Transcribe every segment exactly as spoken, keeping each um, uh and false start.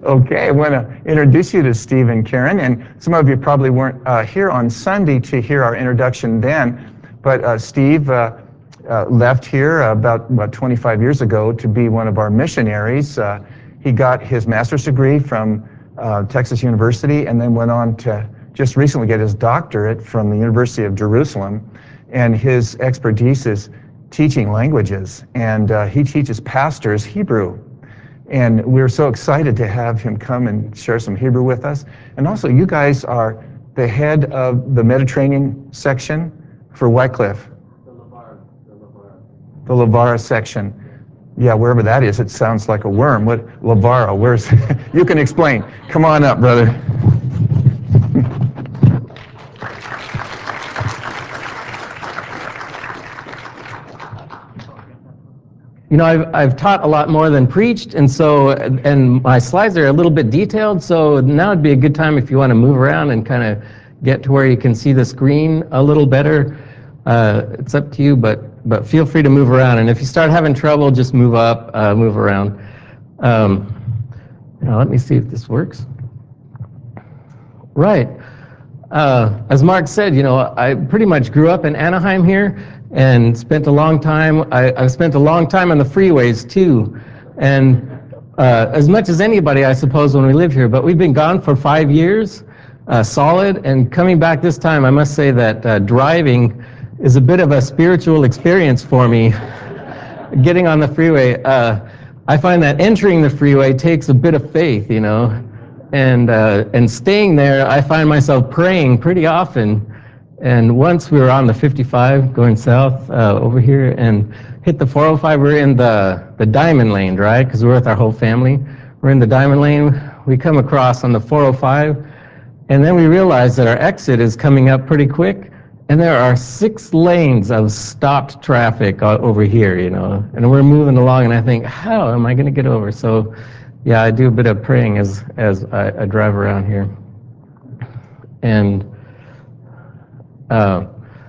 Okay, I want to introduce you to Steve and Karen, and some of you probably weren't uh, here on Sunday to hear our introduction then, but uh, Steve uh, uh, left here about, about twenty-five years ago to be one of our missionaries. Uh, he got his master's degree from uh, Texas University and then went on to just recently get his doctorate from the University of Jerusalem, and his expertise is teaching languages, and uh, he teaches pastors Hebrew. And we're so excited to have him come and share some Hebrew with us. And also, you guys are the head of the Mediterranean section for Wycliffe. The Lavara. The Lavara. The Lavara section. Yeah, wherever that is, it sounds like a worm. What, Lavara, where's, you can explain. Come on up, brother. You know, I've, I've taught a lot more than preached, and so, and my slides are a little bit detailed, so now would be a good time if you want to move around and kind of get to where you can see the screen a little better. Uh, it's up to you, but, but feel free to move around, and if you start having trouble, just move up, uh, move around. Um, now let me see if this works. Right. Uh, as Mark said, you know, I pretty much grew up in Anaheim here and spent a long time, I, I've spent a long time on the freeways too. And uh, as much as anybody, I suppose, when we live here, but we've been gone for five years, uh, solid, and coming back this time, I must say that uh, driving is a bit of a spiritual experience for me, getting on the freeway. Uh, I find that entering the freeway takes a bit of faith, you know, and uh, and staying there, I find myself praying pretty often. And once we were on the fifty-five going south uh, over here and hit the four oh five, we're in the, the diamond lane, right? Because we're with our whole family. We're in the diamond lane. We come across on the four oh five, and then we realize that our exit is coming up pretty quick, and there are six lanes of stopped traffic over here, you know, and we're moving along, and I think, how am I going to get over? So, yeah, I do a bit of praying as, as I, I drive around here. And uh,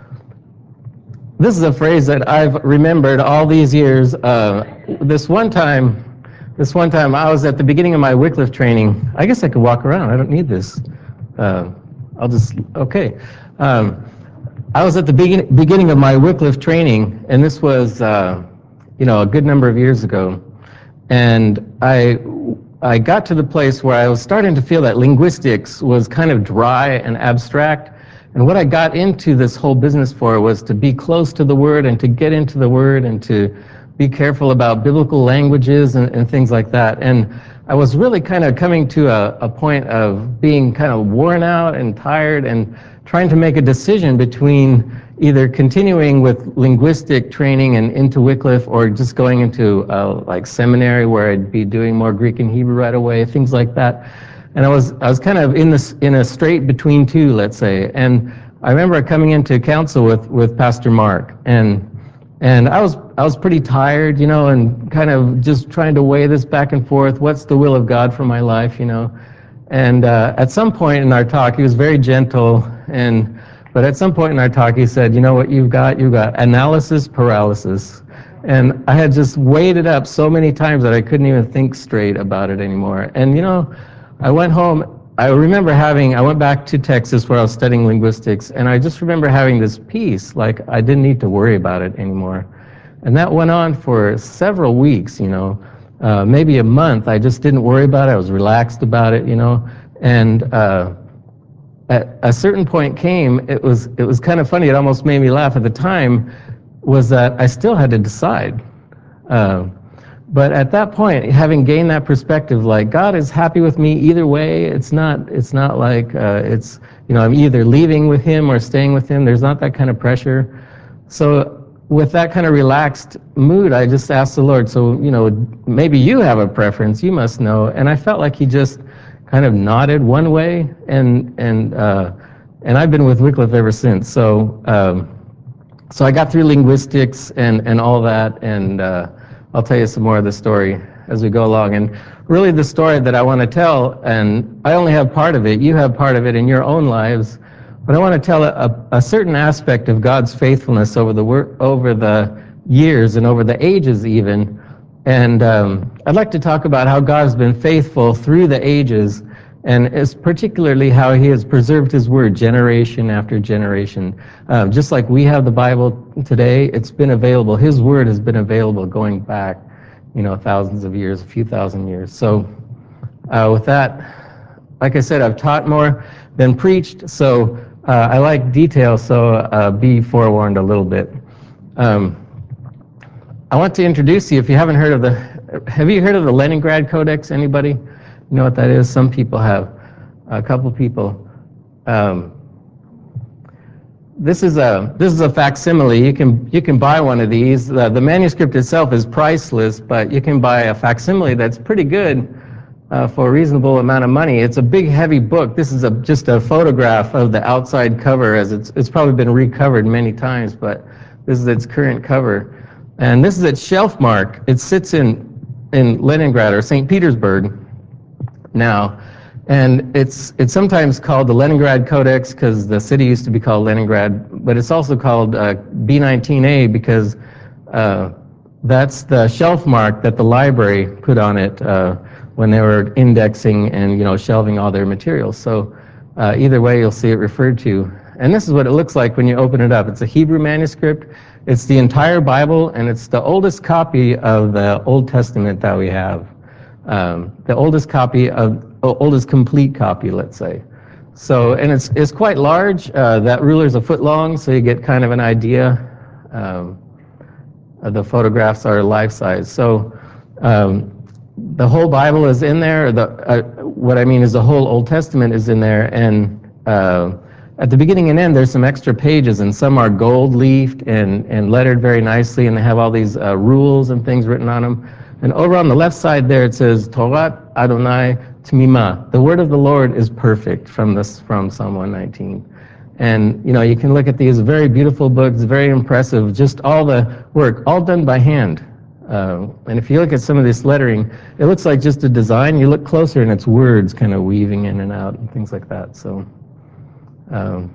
this is a phrase that I've remembered all these years. Uh, this one time, this one time I was at the beginning of my Wycliffe training. I guess I could walk around. I don't need this. Uh, I'll just, okay. Um, I was at the begin, beginning of my Wycliffe training, and this was, uh, you know, a good number of years ago. And I, I got to the place where I was starting to feel that linguistics was kind of dry and abstract. And what I got into this whole business for was to be close to the Word and to get into the Word and to be careful about biblical languages and, and things like that. And I was really kind of coming to a, a point of being kind of worn out and tired and trying to make a decision between either continuing with linguistic training and into Wycliffe or just going into uh, like seminary where I'd be doing more Greek and Hebrew right away, things like that. And I was I was kind of in this in a straight between two, let's say. And I remember coming into council with, with Pastor Mark, and and I was I was pretty tired, you know, and kind of just trying to weigh this back and forth. What's the will of God for my life, you know? And uh, at some point in our talk, he was very gentle, and but at some point in our talk, he said, you know what you've got? You've got analysis paralysis. And I had just weighed it up so many times that I couldn't even think straight about it anymore. And, you know, I went home. I remember having, I went back to Texas where I was studying linguistics, and I just remember having this peace, like I didn't need to worry about it anymore. And that went on for several weeks, you know, uh, maybe a month. I just didn't worry about it. I was relaxed about it, you know, and uh, at a certain point came, it was it was kind of funny, it almost made me laugh at the time, was that I still had to decide. Uh, but at that point, having gained that perspective, like God is happy with me either way, it's not it's not like uh, it's, you know, I'm either leaving with Him or staying with Him, there's not that kind of pressure. So with that kind of relaxed mood, I just asked the Lord, so, you know, maybe you have a preference, you must know. And I felt like He just kind of nodded one way, and and uh, and I've been with Wycliffe ever since. So um, so I got through linguistics and and all that, and uh, I'll tell you some more of the story as we go along. And really, the story that I want to tell, and I only have part of it. You have part of it in your own lives, but I want to tell a, a certain aspect of God's faithfulness over the wor- over the years and over the ages even. And um, I'd like to talk about how God has been faithful through the ages, and it's particularly how he has preserved his word generation after generation. Um, just like we have the Bible today, it's been available. His word has been available going back, you know, thousands of years, a few thousand years. So uh, with that, like I said, I've taught more than preached, so uh, I like detail, so uh, be forewarned a little bit. Um, I want to introduce you, if you haven't heard of the, have you heard of the Leningrad Codex? Anybody? You know what that is? Some people have. A couple people. Um, this is a this is a facsimile. You can you can buy one of these. Uh, the manuscript itself is priceless, but you can buy a facsimile that's pretty good uh, for a reasonable amount of money. It's a big, heavy book. This is a, just a photograph of the outside cover, as it's it's probably been recovered many times, but this is its current cover. And this is its shelf mark. It sits in, in Leningrad or Saint Petersburg now. And it's, it's sometimes called the Leningrad Codex because the city used to be called Leningrad, but it's also called uh, B nineteen A because uh, that's the shelf mark that the library put on it uh, when they were indexing and, you know, shelving all their materials. So uh, either way, you'll see it referred to. And this is what it looks like when you open it up. It's a Hebrew manuscript. It's the entire Bible, and it's the oldest copy of the Old Testament that we have. Um, the oldest copy of, oh, oldest complete copy, let's say. So, and it's it's quite large. Uh, that ruler's a foot long, so you get kind of an idea. Um, the photographs are life size. So, um, the whole Bible is in there. The uh, what I mean is the whole Old Testament is in there, and uh, at the beginning and end, there's some extra pages, and some are gold-leafed and, and lettered very nicely, and they have all these uh, rules and things written on them. And over on the left side there, it says, Torat Adonai Tmima. The word of the Lord is perfect, from this from Psalm one nineteen. And, you know, you can look at these very beautiful books, very impressive, just all the work, all done by hand. Uh, and if you look at some of this lettering, it looks like just a design. You look closer, and it's words kind of weaving in and out and things like that. So. Um,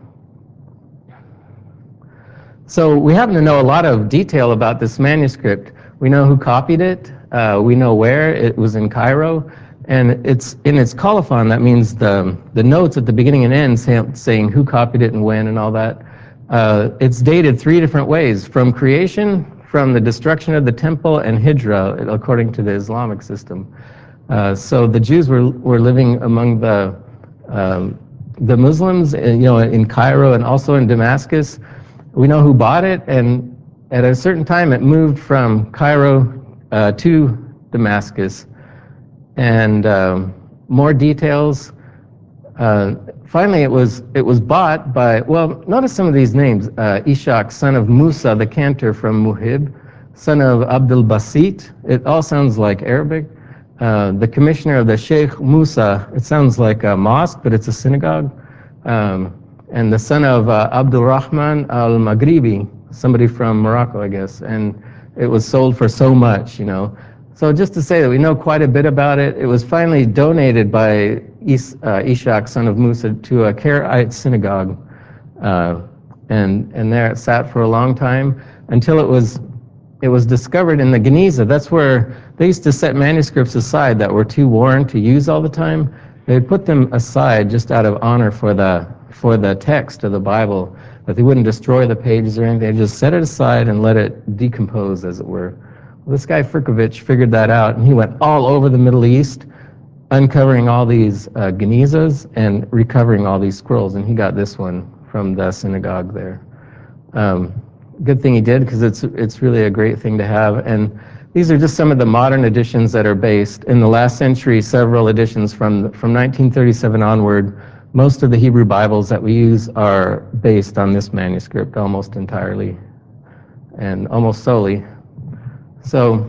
so we happen to know a lot of detail about this manuscript. We know who copied it, uh, we know where, it was in Cairo, and it's in its colophon. That means the, the notes at the beginning and end say, saying who copied it and when and all that. Uh, it's dated three different ways, from creation, from the destruction of the temple, and Hijra, according to the Islamic system. Uh, so the Jews were, were living among the um, the Muslims, you know, in Cairo and also in Damascus. We know who bought it, and at a certain time it moved from Cairo uh, to Damascus. And um, more details. Uh, finally, it was it was bought by, well, notice some of these names. Uh, Ishaq, son of Musa, the cantor from Muhib, son of Abdul Basit. It all sounds like Arabic. Uh, the commissioner of the Sheikh Musa, it sounds like a mosque, but it's a synagogue. Um, and the son of uh, Abdul Rahman al-Maghribi, somebody from Morocco, I guess. And it was sold for so much, you know. So just to say that we know quite a bit about it, it was finally donated by Is, uh, Ishaq, son of Musa, to a Karaite synagogue. Uh, and, and there it sat for a long time until it was It was discovered in the Geniza. That's where they used to set manuscripts aside that were too worn to use all the time. They'd put them aside just out of honor for the for the text of the Bible, that they wouldn't destroy the pages or anything. They'd just set it aside and let it decompose, as it were. Well, this guy Firkovich figured that out, and he went all over the Middle East, uncovering all these uh, Genizas and recovering all these scrolls, and he got this one from the synagogue there. Um, Good thing he did, because it's it's really a great thing to have. And these are just some of the modern editions that are based. In the last century, several editions from from nineteen thirty-seven onward, most of the Hebrew Bibles that we use are based on this manuscript almost entirely and almost solely. So,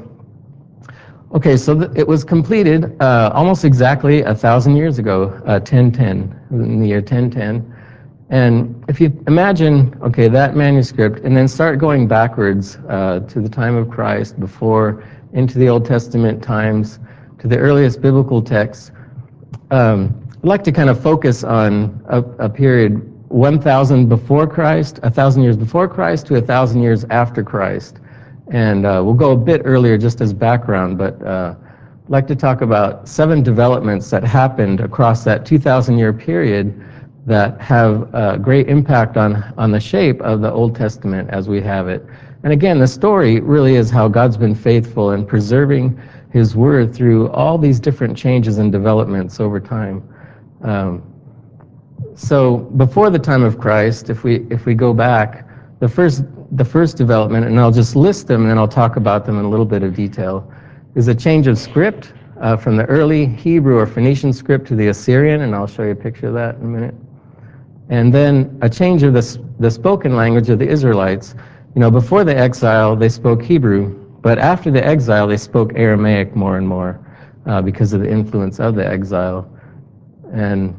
okay, so th it was completed uh, almost exactly a thousand years ago, uh, ten ten, in the year ten ten. And if you imagine, okay, that manuscript, and then start going backwards uh, to the time of Christ, before, into the Old Testament times, to the earliest biblical texts, um, I'd like to kind of focus on a, a period one thousand before Christ, one thousand years before Christ, to one thousand years after Christ. And uh, we'll go a bit earlier just as background, but uh, I'd like to talk about seven developments that happened across that two thousand year period that have a great impact on, on the shape of the Old Testament as we have it. And again, the story really is how God's been faithful in preserving His Word through all these different changes and developments over time. Um, so before the time of Christ, if we if we go back, the first the first development, and I'll just list them and then I'll talk about them in a little bit of detail, is a change of script uh, from the early Hebrew or Phoenician script to the Assyrian, and I'll show you a picture of that in a minute. And then a change of the, the spoken language of the Israelites. You know, before the exile, they spoke Hebrew, but after the exile, they spoke Aramaic more and more uh, because of the influence of the exile. And,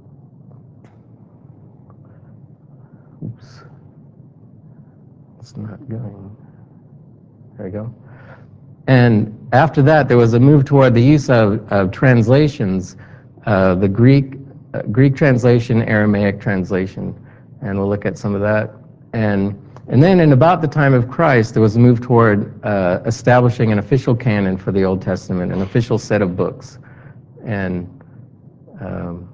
oops, it's not going. There we go. And after that, there was a move toward the use of, of translations, uh, the Greek uh, Greek translation, Aramaic translation, and we'll look at some of that. And and then in about the time of Christ, there was a move toward uh, establishing an official canon for the Old Testament, an official set of books. And um,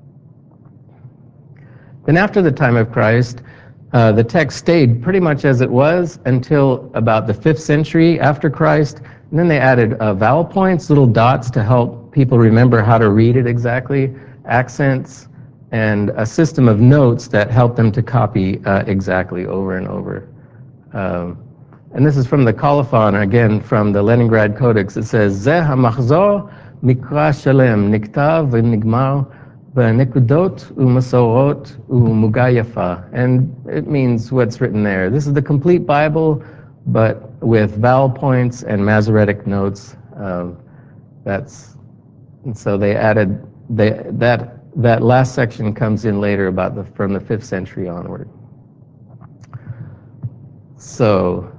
then after the time of Christ, uh, the text stayed pretty much as it was until about the fifth century after Christ. And then they added uh, vowel points, little dots to help people remember how to read it exactly, accents, and a system of notes that help them to copy uh, exactly over and over. Um, and this is from the Colophon, again from the Leningrad Codex. It says, Zeh hamachzor mikra shalem niktav v'nigmar b'nekudot u'masorot u'mugayafa. And it means what's written there. This is the complete Bible, but with vowel points and Masoretic notes. Um, that's and so they added they, that that last section comes in later about the from the fifth century onward. So,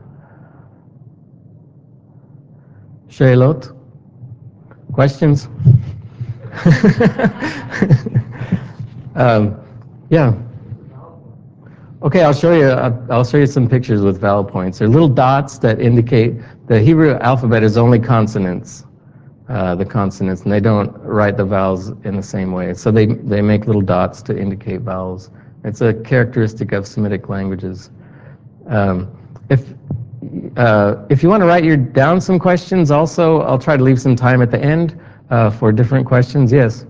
Shailot, questions? um, yeah. Okay, I'll show you. I'll show you some pictures with vowel points. They're little dots that indicate the Hebrew alphabet is only consonants, uh, the consonants, and they don't write the vowels in the same way. So they they make little dots to indicate vowels. It's a characteristic of Semitic languages. Um, if uh, if you want to write your down some questions, also I'll try to leave some time at the end uh, for different questions. Yes.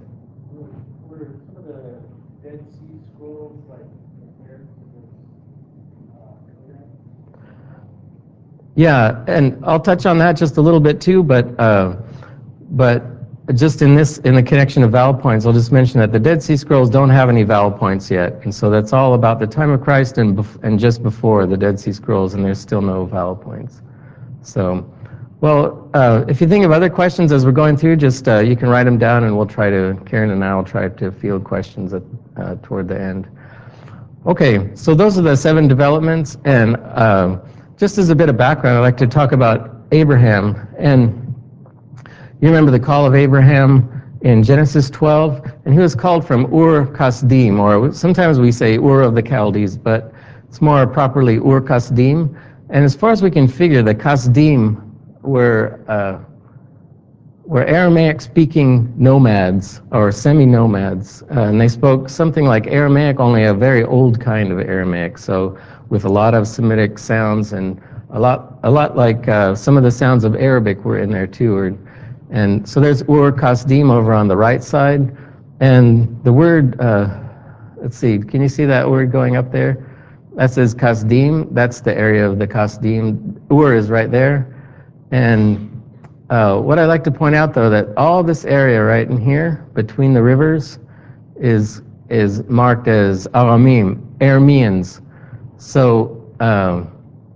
Yeah, and I'll touch on that just a little bit too, but uh, but just in this, in the connection of vowel points, I'll just mention that the Dead Sea Scrolls don't have any vowel points yet, and so that's all about the time of Christ and bef and just before the Dead Sea Scrolls, and there's still no vowel points. So, well, uh, if you think of other questions as we're going through, just uh, you can write them down, and we'll try to, Karen and I will try to field questions at, uh, toward the end. Okay, so those are the seven developments, and uh, just as a bit of background, I'd like to talk about Abraham. And you remember the call of Abraham in Genesis twelve, and he was called from Ur Kasdim, or sometimes we say Ur of the Chaldees, but it's more properly Ur Kasdim. And as far as we can figure, the Kasdim were uh, were Aramaic-speaking nomads or semi-nomads, uh, and they spoke something like Aramaic, only a very old kind of Aramaic. So with a lot of Semitic sounds and a lot, a lot like uh, some of the sounds of Arabic were in there too. Or, and so there's Ur Kasdim over on the right side, and the word, uh, let's see, can you see that word going up there? That says Kasdim. That's the area of the Kasdim. Ur is right there, and uh, what I'd like to point out, though, that all this area right in here between the rivers is is marked as Aramim, Arameans. So, um,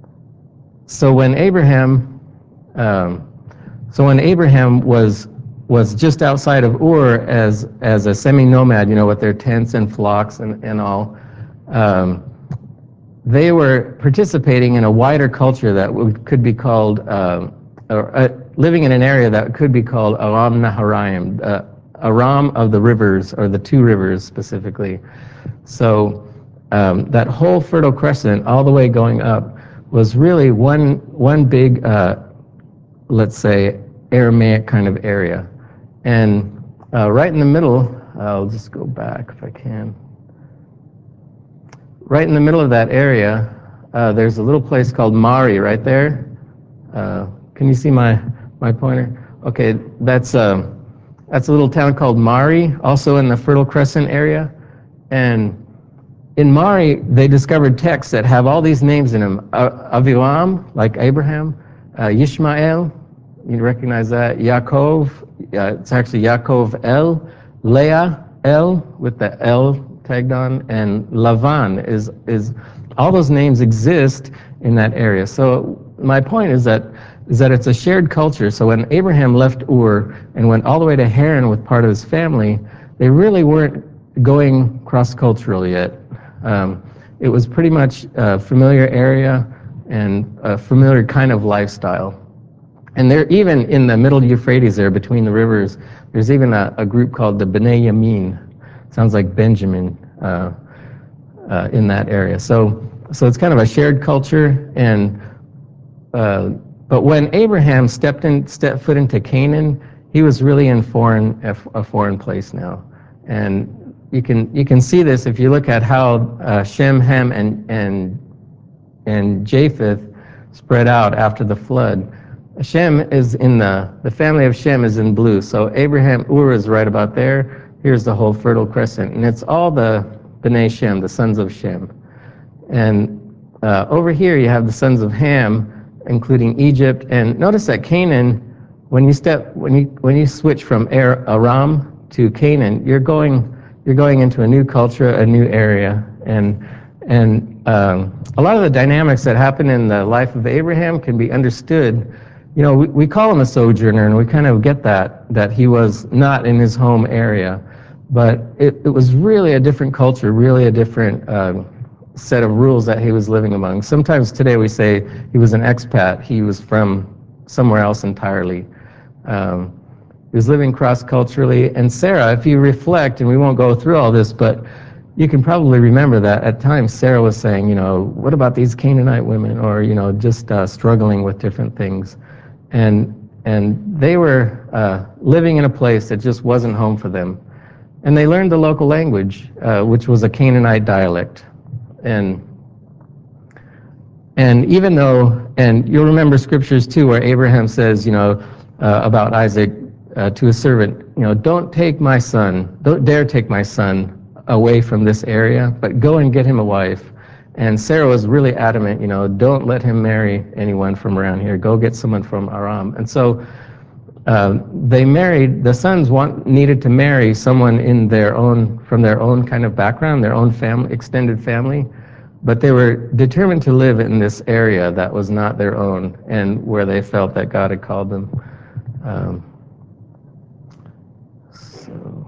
so when Abraham, um, so when Abraham was was just outside of Ur as as a semi-nomad, you know, with their tents and flocks and and all, um, they were participating in a wider culture that would, could be called. Uh, or, uh, living in an area that could be called Aram Naharaim, uh, Aram of the rivers, or the two rivers specifically. So um, that whole Fertile Crescent, all the way going up, was really one, one big, uh, let's say, Aramaic kind of area. And uh, right in the middle, I'll just go back if I can. Right in the middle of that area, uh, there's a little place called Mari right there. Uh, can you see my, my pointer? Okay, that's, uh, that's a little town called Mari, also in the Fertile Crescent area. And in Mari, they discovered texts that have all these names in them. Uh, Aviram, like Abraham, uh, Yishmael, you recognize that, Yaakov, uh, it's actually Yaakov El, Leah El, with the L tagged on, and Lavan is, is, all those names exist in that area. So my point is that, is that it's a shared culture. So when Abraham left Ur and went all the way to Haran with part of his family, they really weren't going cross-cultural yet. Um, it was pretty much a familiar area and a familiar kind of lifestyle. And there, even in the middle Euphrates there, between the rivers, there's even a, a group called the Bnei Yamin. Sounds like Benjamin uh, uh, in that area. So, so it's kind of a shared culture. And uh, but when Abraham stepped in, stepped foot into Canaan, he was really in foreign, a foreign place now. And you can you can see this if you look at how uh, Shem, Ham, and and and Japheth spread out after the flood. Shem is in the the family of Shem is in blue. So Abraham, Ur is right about there. Here's the whole Fertile Crescent, and it's all the Bnei Shem, the sons of Shem. And uh, over here you have the sons of Ham, including Egypt. And notice that Canaan, when you step when you when you switch from Aram to Canaan, you're going you're going into a new culture, a new area. And and um, a lot of the dynamics that happen in the life of Abraham can be understood. You know, we, we call him a sojourner, and we kind of get that, that he was not in his home area. But it, it was really a different culture, really a different uh, set of rules that he was living among. Sometimes today we say he was an expat. He was from somewhere else entirely. Um, He was living cross-culturally. And Sarah, if you reflect, and we won't go through all this, but you can probably remember that at times Sarah was saying, you know, what about these Canaanite women? Or, you know, just uh, struggling with different things. And, and they were uh, living in a place that just wasn't home for them. And they learned the local language, uh, which was a Canaanite dialect. And And even though, and you'll remember scriptures too, where Abraham says, you know, uh, about Isaac uh, to his servant, you know, don't take my son, don't dare take my son away from this area, but go and get him a wife. And Sarah was really adamant, you know, don't let him marry anyone from around here. Go get someone from Aram. And so uh, they married, the sons want, needed to marry someone in their own, from their own kind of background, their own family, extended family. But they were determined to live in this area that was not their own and where they felt that God had called them. Um, so.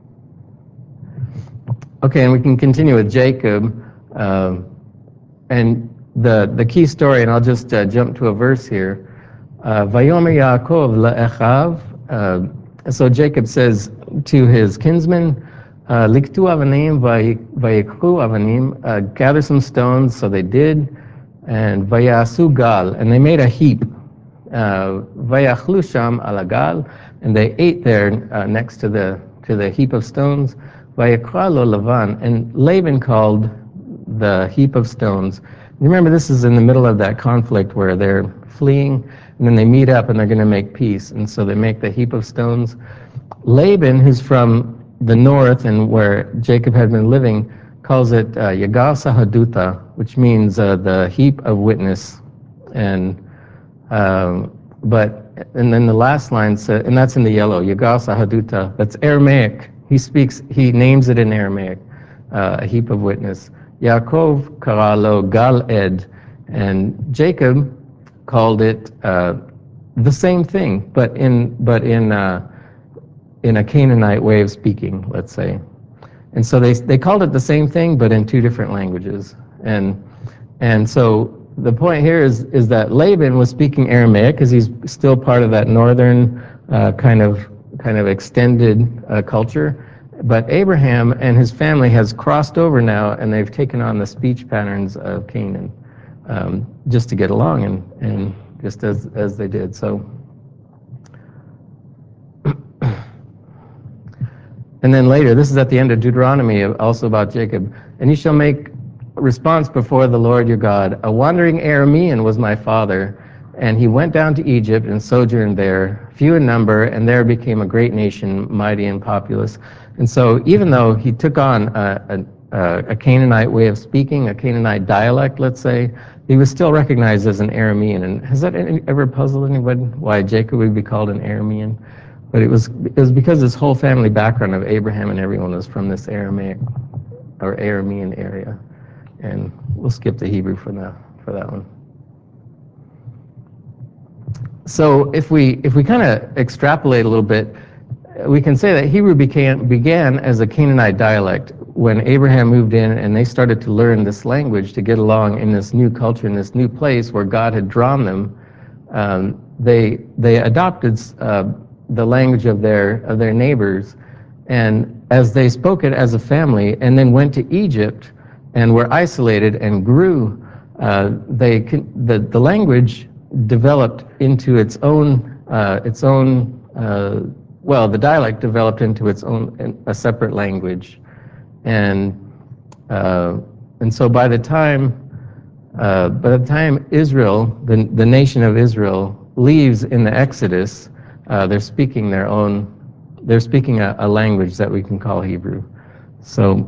Okay, and we can continue with Jacob. Um, and the, the key story, and I'll just uh, jump to a verse here. Vayomer Yaakov le'echav. So Jacob says to his kinsmen, Liktu avanim vayikhu avanim, gather some stones. So they did, and vayasu gal, and they made a heap. Vayachlu sham ala gal, and they ate there uh, next to the to the heap of stones. Vayikra lo Lavan, and Laban called the heap of stones. Remember, this is in the middle of that conflict where they're fleeing, and then they meet up and they're going to make peace, and so they make the heap of stones. Laban, who's from the north and where Jacob had been living, calls it uh, Yagal Sahaduta, which means uh, the heap of witness. And um, but and then the last line says, and that's in the yellow, Yagal Sahaduta. That's Aramaic. He speaks. He names it in Aramaic, uh, a heap of witness. Yaakov karalo Gal Ed, and Jacob called it uh, the same thing, but in but in uh, in a Canaanite way of speaking, let's say. And so they they called it the same thing, but in two different languages. And and so the point here is is that Laban was speaking Aramaic because he's still part of that northern uh, kind of kind of extended uh, culture. But Abraham and his family has crossed over now, and they've taken on the speech patterns of Canaan. um, just to get along, and, and just as, as they did. So, and then later, this is at the end of Deuteronomy, also about Jacob. And you shall make response before the Lord your God. A wandering Aramean was my father, and he went down to Egypt and sojourned there, few in number, and there became a great nation, mighty and populous. And so even though he took on a, a, a Canaanite way of speaking, a Canaanite dialect, let's say, he was still recognized as an Aramean. And has that any, ever puzzled anybody why Jacob would be called an Aramean? But it was, it was because his whole family background of Abraham and everyone was from this Aramaic or Aramean area. And we'll skip the Hebrew for now, for that one. So if we if we kind of extrapolate a little bit, we can say that Hebrew became, began as a Canaanite dialect when Abraham moved in and they started to learn this language to get along in this new culture, in this new place where God had drawn them. Um, they they adopted uh, the language of their of their neighbors, and as they spoke it as a family, and then went to Egypt and were isolated and grew, uh, they the the language developed into its own uh, its own uh, well the dialect developed into its own a separate language, and uh, and so by the time uh, by the time Israel, the the nation of Israel, leaves in the Exodus, uh, they're speaking their own they're speaking a, a language that we can call Hebrew. So.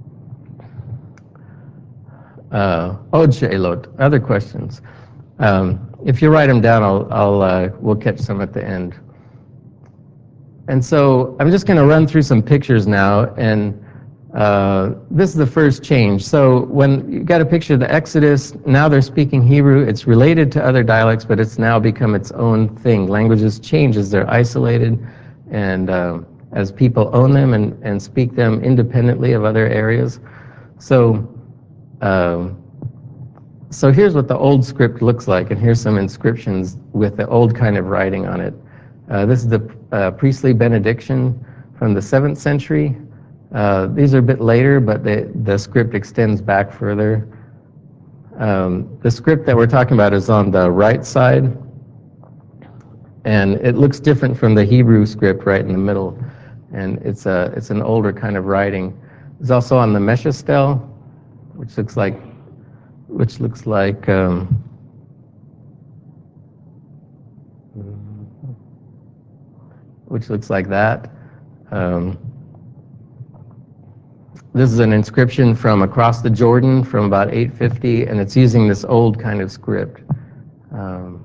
Uh, Od She'elot, other questions. Um, if you write them down, I'll, I'll uh, we'll catch some at the end. And so I'm just going to run through some pictures now, and uh, this is the first change. So when you got a picture of the Exodus, now they're speaking Hebrew. It's related to other dialects, but it's now become its own thing. Languages change as they're isolated, and uh, as people own them and, and speak them independently of other areas. So. Um, So here's what the old script looks like, and here's some inscriptions with the old kind of writing on it. Uh, this is the uh, priestly benediction from the seventh century. Uh, these are a bit later, but the, the script extends back further. Um, the script that we're talking about is on the right side, and it looks different from the Hebrew script right in the middle, and it's, a, it's an older kind of writing. It's also on the Meshestel, which looks like which looks like um, which looks like that. Um, this is an inscription from across the Jordan from about eight fifty, and it's using this old kind of script. Um,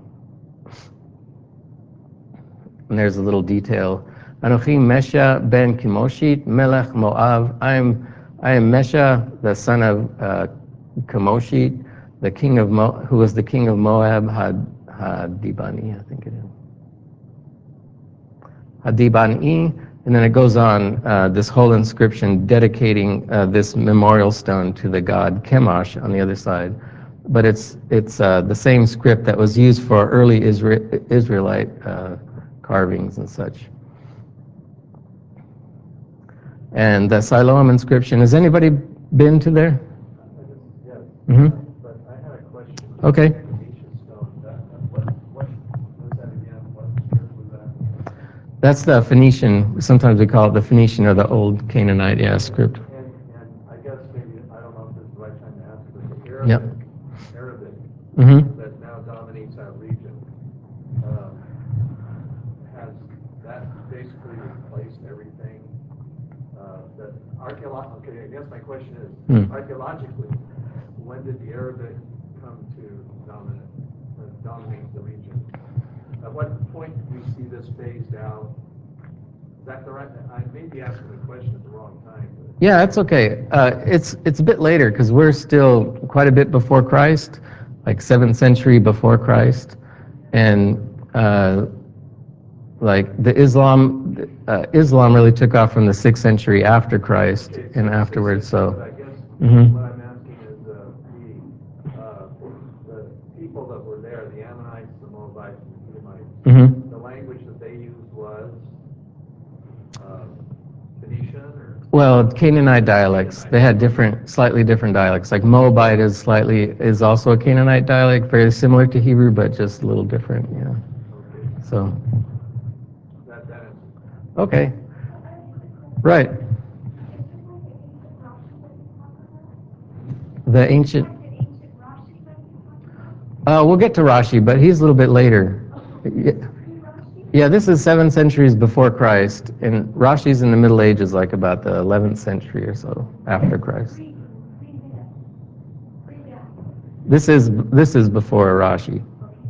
and there's a little detail. Anochi Mesha ben Kemoshit melech Moav. I'm I am Mesha, the son of uh, Kemoshit, the king of Mo, who was the king of Moab, Had Hadibani, I think it is. Hadibani, and then it goes on, uh, this whole inscription dedicating uh, this memorial stone to the god Chemosh on the other side. But it's it's uh, the same script that was used for early Isra Israelite uh, carvings and such. And the Siloam inscription, has anybody been to there? Yes. Mm-hmm. But I had a question. Okay. Phoenician stone. That, what, what was that again? What script was that? That's the Phoenician, sometimes we call it the Phoenician or the Old Canaanite, yeah, script. And, and I guess maybe, I don't know if this is the right time to ask, but the Yep. Arabic, Arabic Mm-hmm. that now dominates that region, um, has that basically replaced everything uh, that archaeologically, okay, I guess my question is, Hmm. archaeologically, when did the Arabic come to dominate, uh, dominate the region? At what point do we see this phased out? Is that the right, I may be asking the question at the wrong time. But. Yeah, it's okay. Uh, it's it's a bit later because we're still quite a bit before Christ, like seventh century before Christ, and uh, like the Islam, uh, Islam really took off from the sixth century after Christ Okay, and so afterwards. But So, I guess mm-hmm. what I'm asking is uh, the uh, the people that were there, the Ammonites, the Moabites, and the Edomites, Mm-hmm. the language that they used was uh, Phoenician, or Well, Canaanite dialects, they had different, slightly different dialects. Like Moabite is slightly, is also a Canaanite dialect, very similar to Hebrew, but just a little different, yeah. Okay. So, That, that is, okay. Right. The ancient, uh, we'll get to Rashi, but he's a little bit later. Yeah. Yeah, this is seven centuries before Christ, and Rashi's in the Middle Ages, like about the eleventh century or so after Christ. This is this is before Rashi.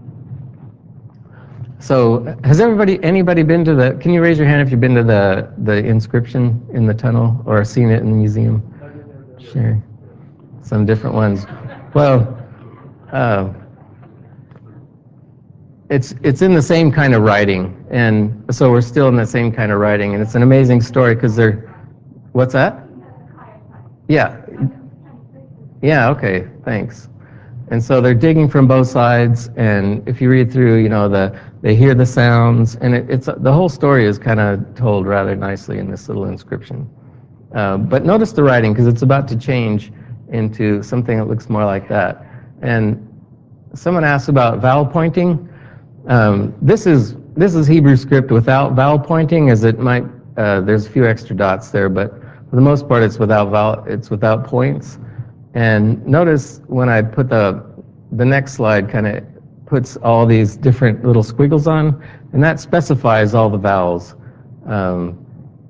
So, has everybody, anybody been to the? Can you raise your hand if you've been to the the inscription in the tunnel or seen it in the museum? Sure. Some different ones. Well. Uh, It's it's in the same kind of writing, and so we're still in the same kind of writing, and it's an amazing story because they're. What's that? Yeah. Yeah. Okay. Thanks. And so they're digging from both sides, and if you read through, you know, the they hear the sounds, and it, it's the whole story is kind of told rather nicely in this little inscription. Uh, but notice the writing because it's about to change into something that looks more like that. And someone asked about vowel pointing. Um, this is this is Hebrew script without vowel pointing, as it might. Uh, there's a few extra dots there, but for the most part, it's without vowel. It's without points. And notice when I put the the next slide, kind of puts all these different little squiggles on, and that specifies all the vowels. Um,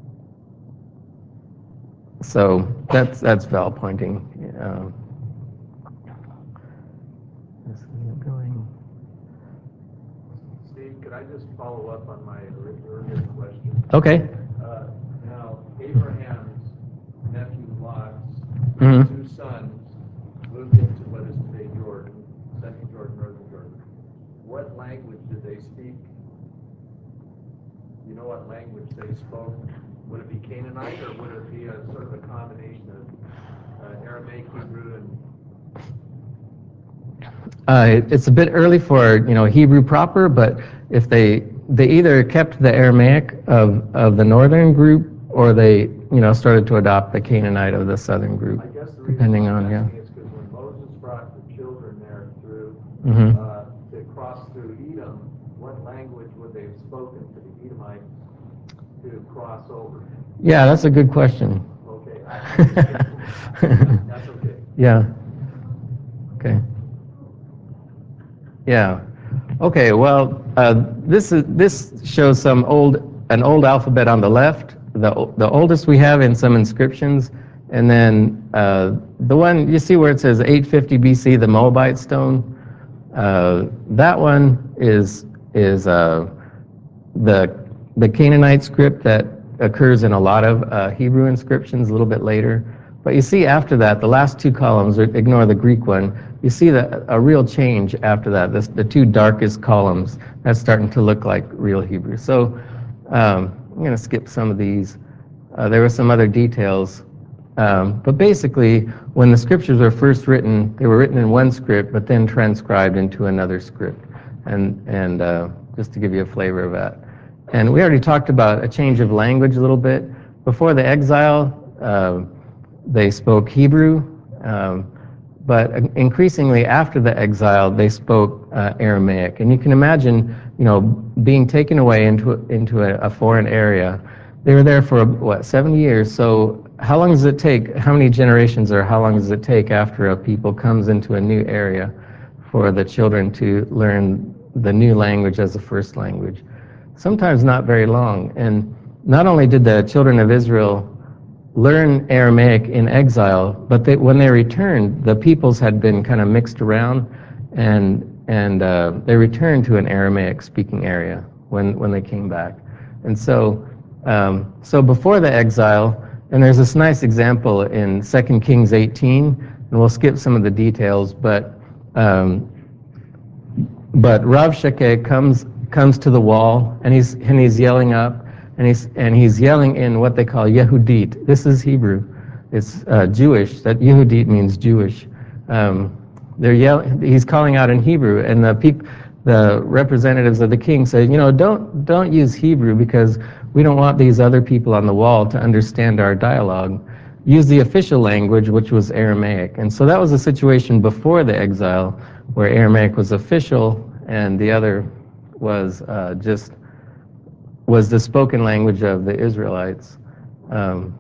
so that's that's vowel pointing. Um, Steve, could I just follow up on my earlier question? Okay. Uh, now, Abraham's nephew Lot's Mm-hmm. two sons moved into what is today Jordan, Central Jordan, Northern Jordan. What language did they speak? You know what language they spoke? Would it be Canaanite, or would it be a sort of a combination of uh, Aramaic, Hebrew, and Uh, it's a bit early for you know Hebrew proper, but if they they either kept the Aramaic of, of the northern group, or they you know started to adopt the Canaanite of the southern group, I guess the depending reason I'm on yeah. asking is because when Moses brought the children there through Mm-hmm. uh, to cross through Edom, what language would they have spoken to the Edomites to cross over? Yeah, that's a good question. Okay, I, I just, that's okay. Yeah. Okay. Yeah. Okay. Well, uh, this is this shows some old an old alphabet on the left, the the oldest we have in some inscriptions, and then uh, the one you see where it says eight fifty B C, the Moabite stone. Uh, that one is is uh, the the Canaanite script that occurs in a lot of uh, Hebrew inscriptions a little bit later. But you see after that, the last two columns, ignore the Greek one, you see the, a real change after that. This, the two darkest columns, that's starting to look like real Hebrew. So um, I'm going to skip some of these. Uh, there were some other details. Um, but basically, when the scriptures were first written, they were written in one script, but then transcribed into another script. And, and uh, just to give you a flavor of that. And we already talked about a change of language a little bit. Before the exile, uh, they spoke Hebrew, um, but increasingly after the exile, they spoke uh, Aramaic. And you can imagine, you know, being taken away into into a, a foreign area. They were there for what seventy years. So how long does it take? How many generations, or how long does it take after a people comes into a new area for the children to learn the new language as a first language? Sometimes not very long. And not only did the children of Israel learn Aramaic in exile, but they, when they returned, the peoples had been kind of mixed around, and and uh, they returned to an Aramaic-speaking area when when they came back. And so, um, so before the exile, and there's this nice example in Second Kings eighteen, and we'll skip some of the details, but um, but Rav Shakeh comes comes to the wall, and he's and he's yelling up. And he's, and he's yelling in what they call Yehudit. This is Hebrew. It's uh, Jewish. That Yehudit means Jewish. Um, they're yelling, he's calling out in Hebrew, and the peop, the representatives of the king say, you know, don't don't use Hebrew because we don't want these other people on the wall to understand our dialogue. Use the official language, which was Aramaic. And so that was the situation before the exile, where Aramaic was official and the other was uh, just was the spoken language of the Israelites. Um,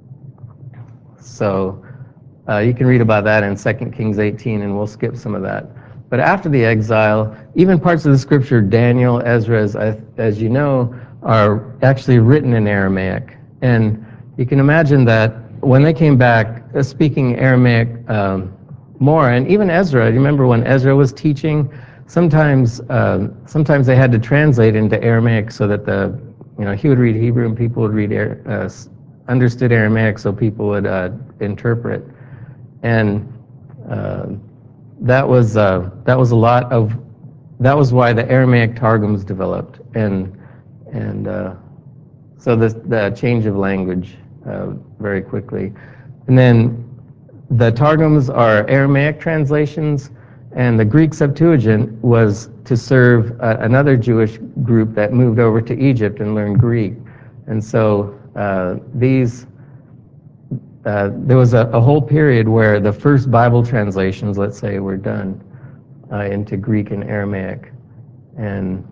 so uh, you can read about that in Second Kings eighteen, and we'll skip some of that. But after the exile, even parts of the scripture, Daniel, Ezra, as, as you know, are actually written in Aramaic. And you can imagine that when they came back, uh, speaking Aramaic um, more, and even Ezra, you remember when Ezra was teaching, sometimes uh, sometimes they had to translate into Aramaic so that the, you know, he would read Hebrew and people would read, uh, understood Aramaic so people would uh, interpret. And uh, that was uh, that was a lot of, that was why the Aramaic Targums developed, and and uh, so the the change of language uh, very quickly. And then the Targums are Aramaic translations, and the Greek Septuagint was to serve uh, another Jewish group that moved over to Egypt and learned Greek. And so uh, these, uh, there was a, a whole period where the first Bible translations, let's say, were done uh, into Greek and Aramaic. And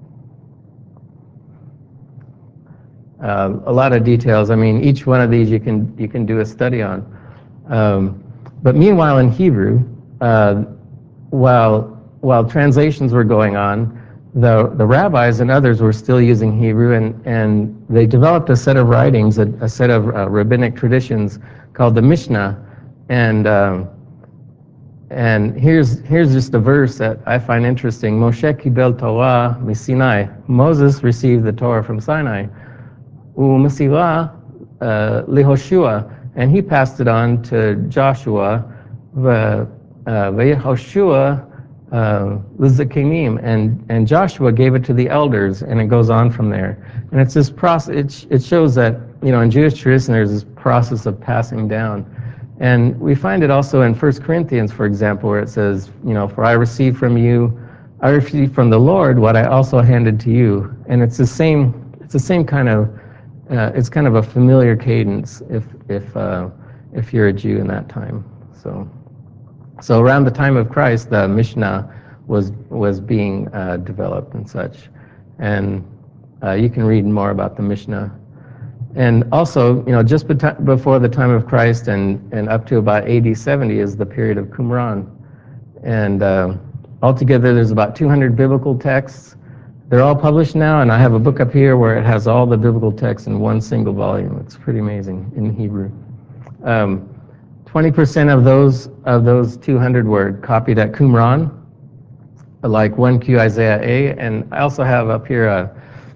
uh, a lot of details. I mean, each one of these you can you can do a study on. Um, but meanwhile, in Hebrew, uh, while while translations were going on, the the rabbis and others were still using Hebrew, and and they developed a set of writings, a, a set of uh, rabbinic traditions called the Mishnah, and um, and here's here's just a verse that I find interesting. Moshe kibel Torah miSinai. Moses received the Torah from Sinai. U'Masira leHoshua, and he passed it on to Joshua. Ve'Yehoshua l'Zakenim, and and Joshua gave it to the elders, and it goes on from there. And it's this process. It, it shows that, you know, in Jewish tradition there's this process of passing down, and we find it also in First Corinthians, for example, where it says, you know, for I received from you, I received from the Lord what I also handed to you, and it's the same. It's the same kind of. Uh, it's kind of a familiar cadence if if uh, if you're a Jew in that time. So, so around the time of Christ, the Mishnah was was being uh, developed and such, and uh, you can read more about the Mishnah. And also, you know, just before the time of Christ and and up to about A D seventy is the period of Qumran, and uh, altogether there's about two hundred biblical texts. They're all published now, and I have a book up here where it has all the biblical texts in one single volume. It's pretty amazing in Hebrew. Um, twenty percent of those of those two hundred were copied at Qumran, like one Q Isaiah A, and I also have up here a,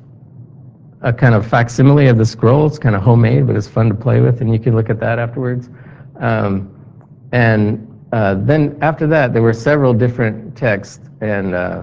a kind of facsimile of the scroll. It's kind of homemade, but it's fun to play with, and you can look at that afterwards. Um, and uh, then after that, there were several different texts, and uh,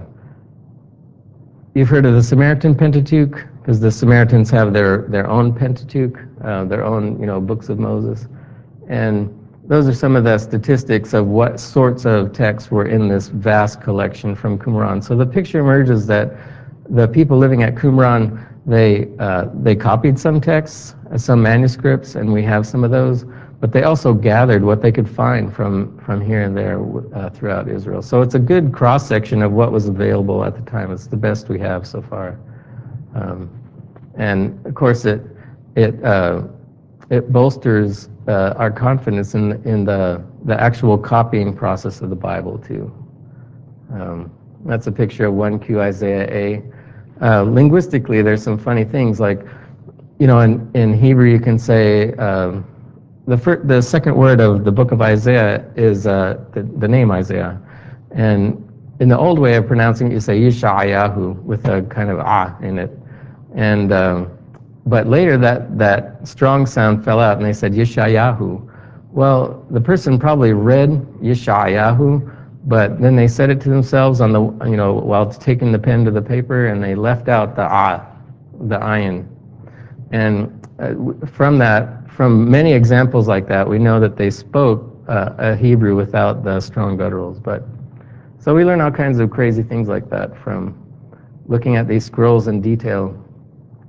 you've heard of the Samaritan Pentateuch, because the Samaritans have their, their own Pentateuch, uh, their own, you know, books of Moses. And those are some of the statistics of what sorts of texts were in this vast collection from Qumran. So the picture emerges that the people living at Qumran, they, uh, they copied some texts, some manuscripts, and we have some of those, but they also gathered what they could find from, from here and there uh, throughout Israel. So it's a good cross-section of what was available at the time. It's the best we have so far. Um, and of course, it, it, uh, it bolsters uh, our confidence in, in the, the actual copying process of the Bible, too. Um, that's a picture of one Q Isaiah A. Uh, linguistically, there's some funny things, like, you know, in, in Hebrew you can say, um, The, first, the second word of the book of Isaiah is uh, the, the name Isaiah. And in the old way of pronouncing it, you say Yeshayahu with a kind of ah in it. And um, but later that, that strong sound fell out and they said Yeshayahu. Well, the person probably read Yeshayahu, but then they said it to themselves on the, you know, while taking the pen to the paper, and they left out the ah, the ayin. And uh, from that, from many examples like that, we know that they spoke uh, a Hebrew without the strong gutturals. But so we learn all kinds of crazy things like that from looking at these scrolls in detail.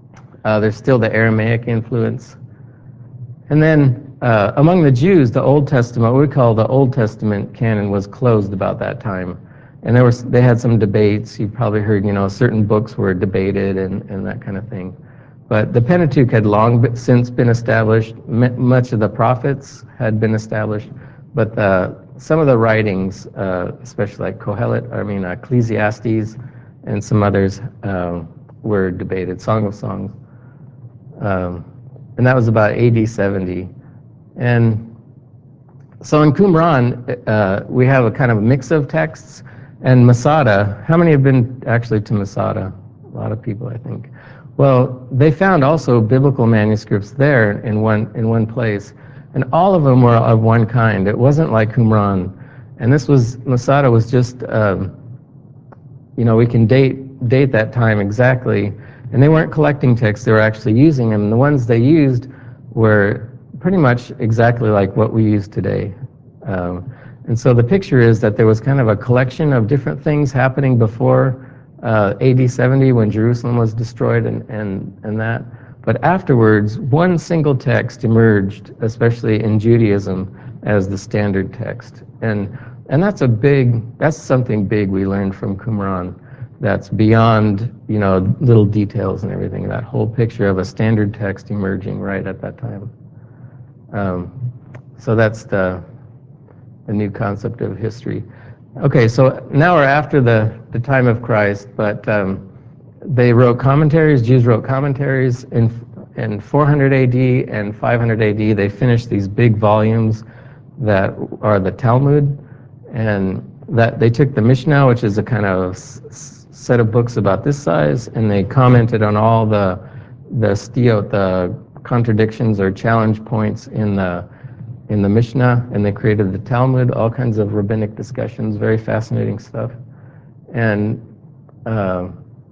Uh, there's still the Aramaic influence. And then uh, among the Jews, the Old Testament, what we call the Old Testament canon, was closed about that time. And there was, they had some debates. You've probably heard, you know, certain books were debated and, and that kind of thing. But the Pentateuch had long be, since been established. M much of the prophets had been established. But the, some of the writings, uh, especially like Kohelet, I mean Ecclesiastes, and some others um, were debated. Song of Songs. Um, and that was about A D seventy. And so in Qumran, uh, we have a kind of a mix of texts. And Masada, how many have been actually to Masada? A lot of people, I think. Well, they found also biblical manuscripts there in one, in one place. And all of them were of one kind. It wasn't like Qumran. And this was, Masada was just, um, you know, we can date, date that time exactly. And they weren't collecting texts, they were actually using them. And the ones they used were pretty much exactly like what we use today. Um, and so the picture is that there was kind of a collection of different things happening before uh, A D seventy when Jerusalem was destroyed and, and, and that. But afterwards, one single text emerged, especially in Judaism, as the standard text. And, and that's a big, that's something big we learned from Qumran. That's beyond, you know, little details and everything, that whole picture of a standard text emerging right at that time. Um, so that's the, the new concept of history. Okay, so now we're after the, the time of Christ, but um, they wrote commentaries, Jews wrote commentaries in, in four hundred A D and five hundred A D. They finished these big volumes that are the Talmud, and that they took the Mishnah, which is a kind of set of books about this size, and they commented on all the the stiot, the contradictions or challenge points in the in the Mishnah, and they created the Talmud, all kinds of rabbinic discussions, very fascinating stuff. And uh,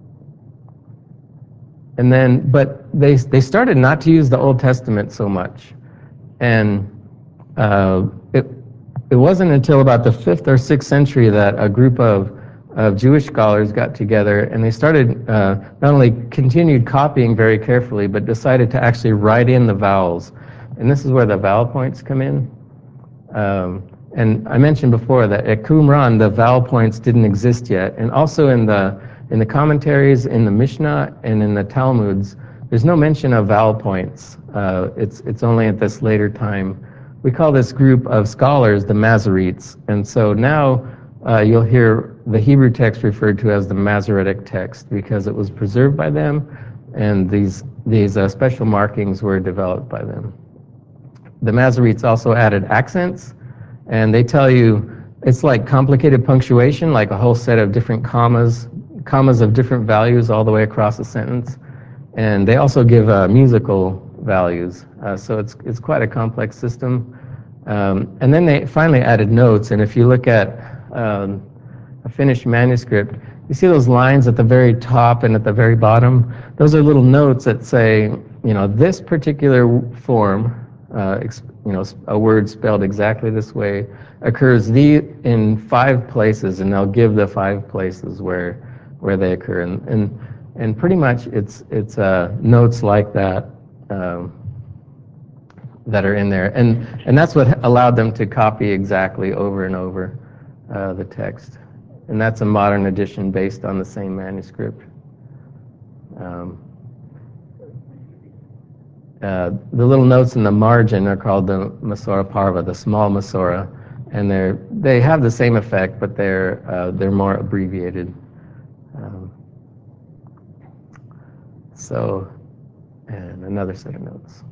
and then, but they they started not to use the Old Testament so much, and uh, it it wasn't until about the fifth or sixth century that a group of of Jewish scholars got together, and they started uh, not only continued copying very carefully, but decided to actually write in the vowels. And this is where the vowel points come in. Um, and I mentioned before that at Qumran, the vowel points didn't exist yet. And also in the in the commentaries, in the Mishnah, and in the Talmuds, there's no mention of vowel points. Uh, it's it's only at this later time. We call this group of scholars the Masoretes. And so now uh, you'll hear the Hebrew text referred to as the Masoretic text because it was preserved by them, and these these uh, special markings were developed by them. The Masoretes also added accents, and they tell you it's like complicated punctuation, like a whole set of different commas, commas of different values all the way across a sentence. And they also give uh, musical values, uh, so it's it's quite a complex system. Um, and then they finally added notes, and if you look at um, a finished manuscript, you see those lines at the very top and at the very bottom? Those are little notes that say, you know, this particular form, uh, you know, a word spelled exactly this way, occurs the, in five places, and they'll give the five places where where they occur. And, and, and pretty much it's, it's uh, notes like that um, that are in there. And, and that's what allowed them to copy exactly over and over uh, the text. And that's a modern edition based on the same manuscript. Um, uh, the little notes in the margin are called the Masora Parva, the small Masora, and they're they have the same effect, but they're uh, they're more abbreviated. Um, so, and another set of notes.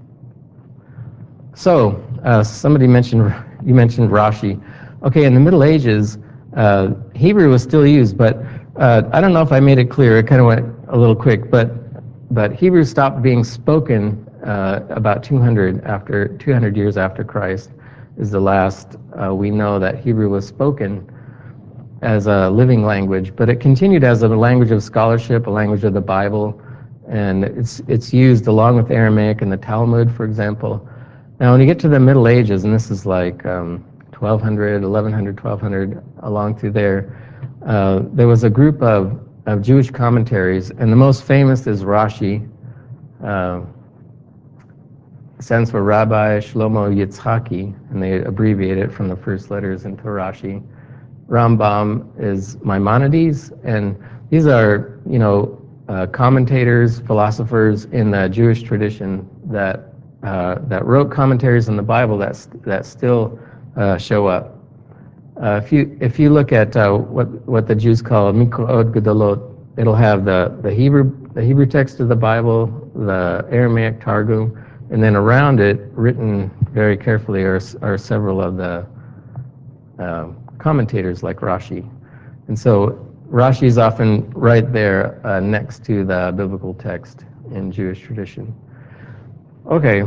So, uh, somebody mentioned you mentioned Rashi. Okay, in the Middle Ages, uh, Hebrew was still used, but uh, I don't know if I made it clear. It kind of went a little quick, but but Hebrew stopped being spoken uh, about two hundred after two hundred years after Christ is the last uh, we know that Hebrew was spoken as a living language, but it continued as a language of scholarship, a language of the Bible, and it's it's used along with Aramaic in the Talmud, for example. Now, when you get to the Middle Ages, and this is like um, twelve hundred, eleven hundred, twelve hundred, along through there, uh, there was a group of, of Jewish commentaries, and the most famous is Rashi, Uh, stands for Rabbi Shlomo Yitzhaki, and they abbreviate it from the first letters into Rashi. Rambam is Maimonides, and these are, you know, uh, commentators, philosophers in the Jewish tradition that uh, that wrote commentaries on the Bible that that still uh, show up. Uh, if you if you look at uh, what what the Jews call Mikraot Gedolot, it'll have the the Hebrew the Hebrew text of the Bible, the Aramaic Targum, and then around it, written very carefully, are are several of the uh, commentators like Rashi. And so Rashi is often right there uh, next to the biblical text in Jewish tradition. Okay.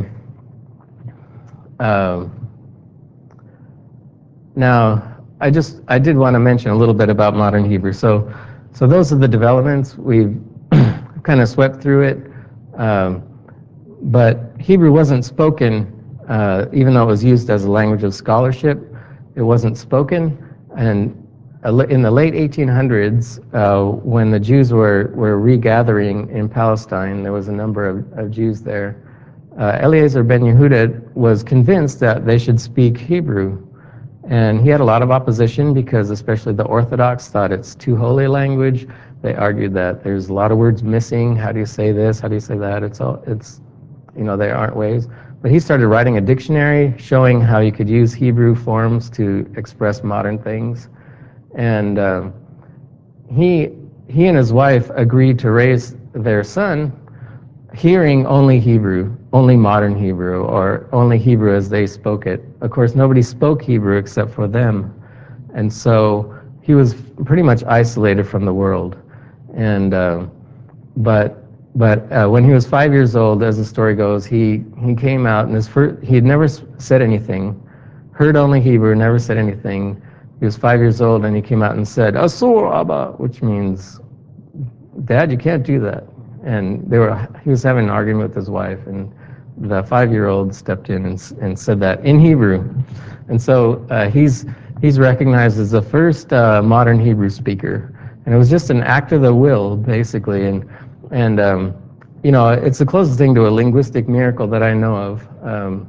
Um, now, I just I did want to mention a little bit about modern Hebrew. So, so those are the developments. We've kind of swept through it, um, but Hebrew wasn't spoken, uh, even though it was used as a language of scholarship. It wasn't spoken, and in the late eighteen hundreds, uh, when the Jews were, were regathering in Palestine, there was a number of, of Jews there. Uh, Eliezer ben Yehuda was convinced that they should speak Hebrew. And he had a lot of opposition because especially the Orthodox thought it's too holy language. They argued that there's a lot of words missing. How do you say this? How do you say that? It's all, it's, you know, there aren't ways. But he started writing a dictionary showing how you could use Hebrew forms to express modern things. And uh, he he and his wife agreed to raise their son hearing only Hebrew, only modern Hebrew, or only Hebrew as they spoke it. Of course, nobody spoke Hebrew except for them. And so he was pretty much isolated from the world. And uh, but but uh, when he was five years old, as the story goes, he, he came out, and his first, he had never said anything, heard only Hebrew, never said anything. He was five years old, and he came out and said, Asur Abba, which means, Dad, you can't do that. And they were, he was having an argument with his wife, and the five-year-old stepped in and, and said that in Hebrew. And so uh, he's he's recognized as the first uh, modern Hebrew speaker. And it was just an act of the will, basically. And, and um, you know, it's the closest thing to a linguistic miracle that I know of. Um,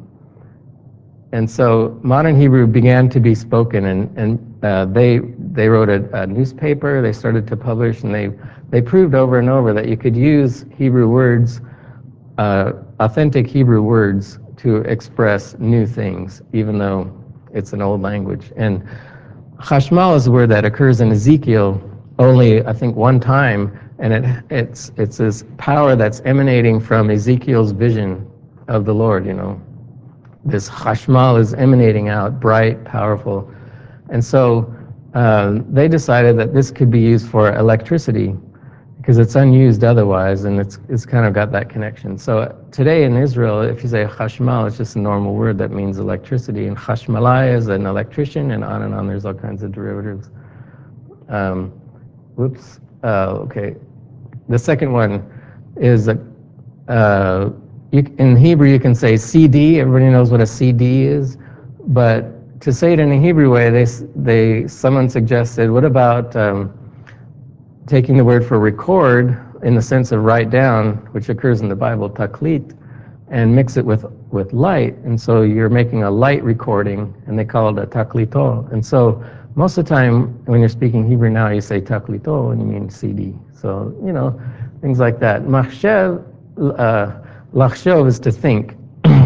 And so modern Hebrew began to be spoken, and, and uh, they they wrote a, a newspaper, they started to publish, and they, they proved over and over that you could use Hebrew words, uh, authentic Hebrew words, to express new things, even though it's an old language. And chashmal is a word that occurs in Ezekiel only, I think, one time, and it it's it's this power that's emanating from Ezekiel's vision of the Lord, you know. This chashmal is emanating out, bright, powerful. And so uh, they decided that this could be used for electricity because it's unused otherwise, and it's it's kind of got that connection. So today in Israel, if you say chashmal, it's just a normal word that means electricity, and chashmalai is an electrician, and on and on, there's all kinds of derivatives. Um, whoops, uh, okay. The second one is a, uh, You, in Hebrew, you can say C D. Everybody knows what a C D is, but to say it in a Hebrew way, they they someone suggested, what about um, taking the word for record in the sense of write down, which occurs in the Bible, taklit, and mix it with with light, and so you're making a light recording, and they call it a taklito. And so most of the time, when you're speaking Hebrew now, you say taklito, and you mean C D. So you know, things like that. Machshev. Uh, Lachshev is to think,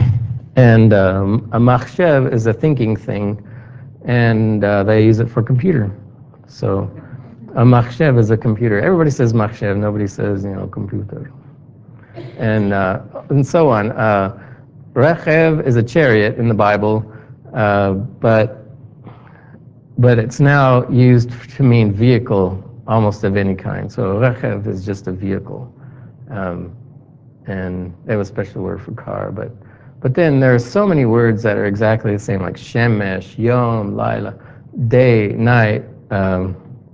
and um, a machshev is a thinking thing, and uh, they use it for computer. So a machshev is a computer. Everybody says machshev, nobody says, you know, computer. And uh, and so on. Uh, rechev is a chariot in the Bible, uh, but but it's now used to mean vehicle almost of any kind. So rechev is just a vehicle. Um, and they have a special word for car, but but then there are so many words that are exactly the same, like shemesh, yom, laila, day, night, um,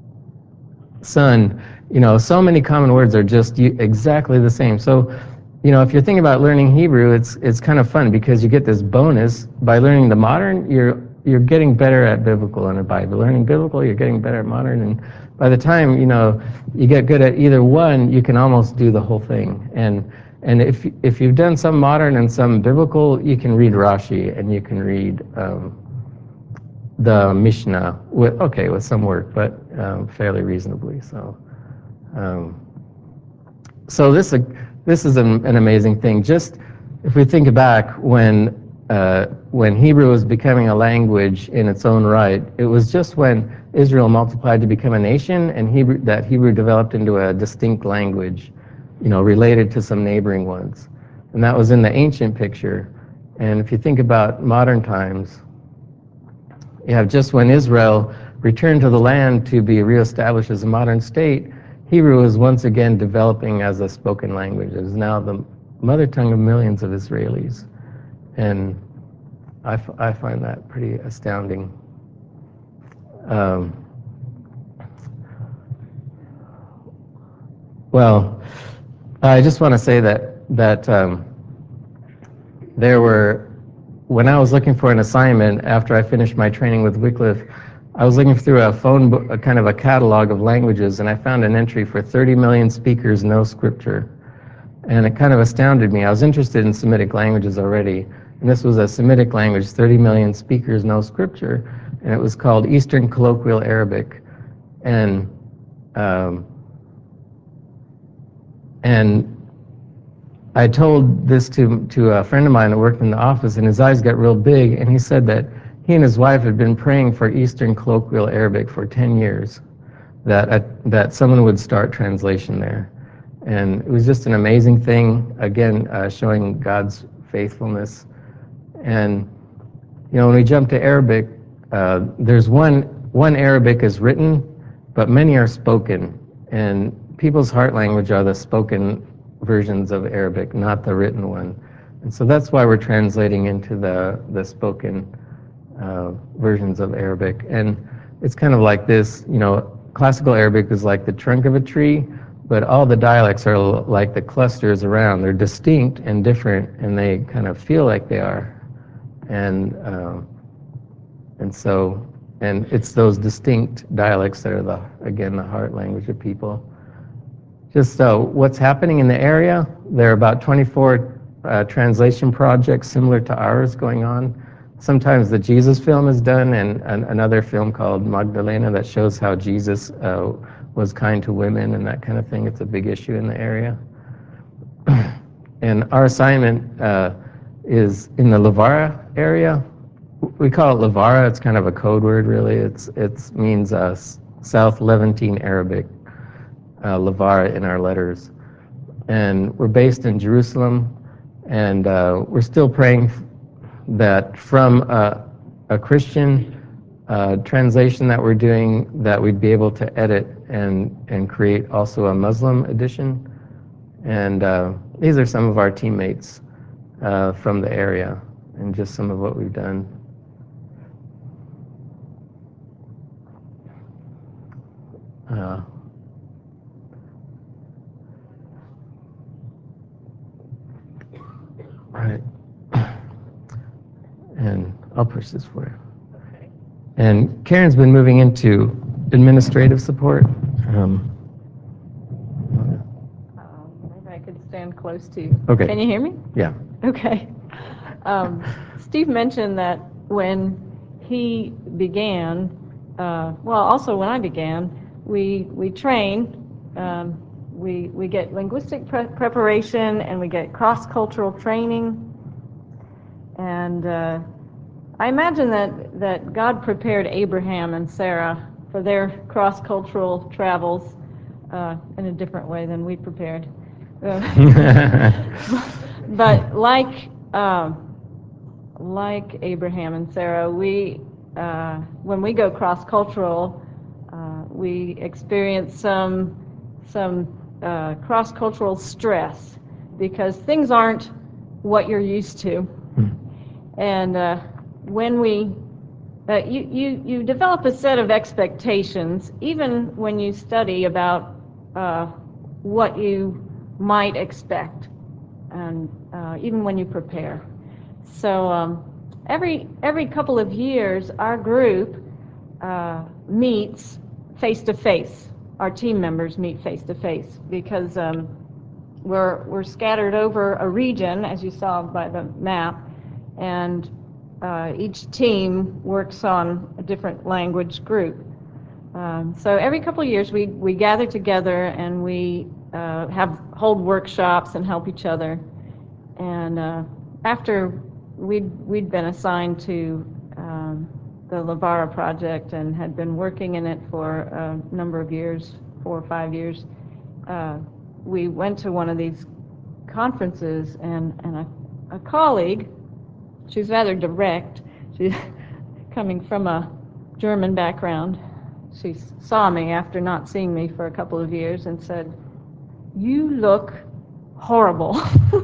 sun. You know, so many common words are just exactly the same. So, you know, if you're thinking about learning Hebrew, it's it's kind of fun because you get this bonus by learning the modern. You're you're getting better at biblical, and by learning biblical, you're getting better at modern. And by the time you know you get good at either one, you can almost do the whole thing. And And if if you've done some modern and some biblical, you can read Rashi and you can read um, the Mishnah with okay with some work, but um, fairly reasonably. So, um, so this uh, this is an, an amazing thing. Just if we think back when uh, when Hebrew was becoming a language in its own right, it was just when Israel multiplied to become a nation, and Hebrew that Hebrew developed into a distinct language, you know, related to some neighboring ones, and that was in the ancient picture. And if you think about modern times, you have just when Israel returned to the land to be reestablished as a modern state, Hebrew is once again developing as a spoken language. It is now the mother tongue of millions of Israelis. And I, f I find that pretty astounding. Um, well, I just want to say that, that um, there were, when I was looking for an assignment after I finished my training with Wycliffe, I was looking through a phone book, a kind of a catalog of languages, and I found an entry for thirty million speakers, no scripture. And it kind of astounded me. I was interested in Semitic languages already, and this was a Semitic language, thirty million speakers, no scripture, and it was called Eastern Colloquial Arabic. And um, and I told this to, to a friend of mine that worked in the office, and his eyes got real big, and he said that he and his wife had been praying for Eastern Colloquial Arabic for ten years, that, uh, that someone would start translation there. And it was just an amazing thing, again, uh, showing God's faithfulness. And, you know, when we jump to Arabic, uh, there's one, one Arabic is written, but many are spoken. And people's heart language are the spoken versions of Arabic, not the written one. And so that's why we're translating into the, the spoken uh, versions of Arabic. And it's kind of like this, you know, classical Arabic is like the trunk of a tree, but all the dialects are like the clusters around. They're distinct and different, and they kind of feel like they are. And, uh, and so, and it's those distinct dialects that are the, again, the heart language of people. Just uh, what's happening in the area, there are about twenty-four uh, translation projects similar to ours going on. Sometimes the Jesus film is done, and, and another film called Magdalena that shows how Jesus uh, was kind to women and that kind of thing. It's a big issue in the area. And our assignment uh, is in the Lavara area. We call it Lavara. It's kind of a code word, really. It's it means uh, South Levantine Arabic. Uh, Lavara in our letters. And we're based in Jerusalem, and uh, we're still praying that from a, a Christian uh, translation that we're doing, that we'd be able to edit and, and create also a Muslim edition. And uh, these are some of our teammates uh, from the area, and just some of what we've done. Uh, Right. And I'll push this for you. Okay. And Karen's been moving into administrative support. Um, Um, maybe I could stand close to you. Okay. Can you hear me? yeah. Okay. Um, Steve mentioned that when he began, uh, well, also when I began, we we train. Um, we we get linguistic pre preparation, and we get cross-cultural training. And uh, I imagine that that God prepared Abraham and Sarah for their cross-cultural travels uh, in a different way than we prepared. Uh, but like um, like Abraham and Sarah, we uh, when we go cross-cultural, uh, we experience some some uh, cross-cultural stress because things aren't what you're used to, and uh, when we uh, you, you you develop a set of expectations even when you study about uh, what you might expect, and uh, even when you prepare. So um, every every couple of years, our group uh, meets face to face. Our team members meet face to face because um, we're, we're scattered over a region, as you saw by the map, and uh, each team works on a different language group. Um, so every couple of years we, we gather together and we uh, have hold workshops and help each other. And uh, after we'd, we'd been assigned to um, the Lavara project and had been working in it for a number of years, four or five years, uh, we went to one of these conferences, and, and a, a colleague, she's rather direct, she's coming from a German background, she saw me after not seeing me for a couple of years and said, "You look horrible."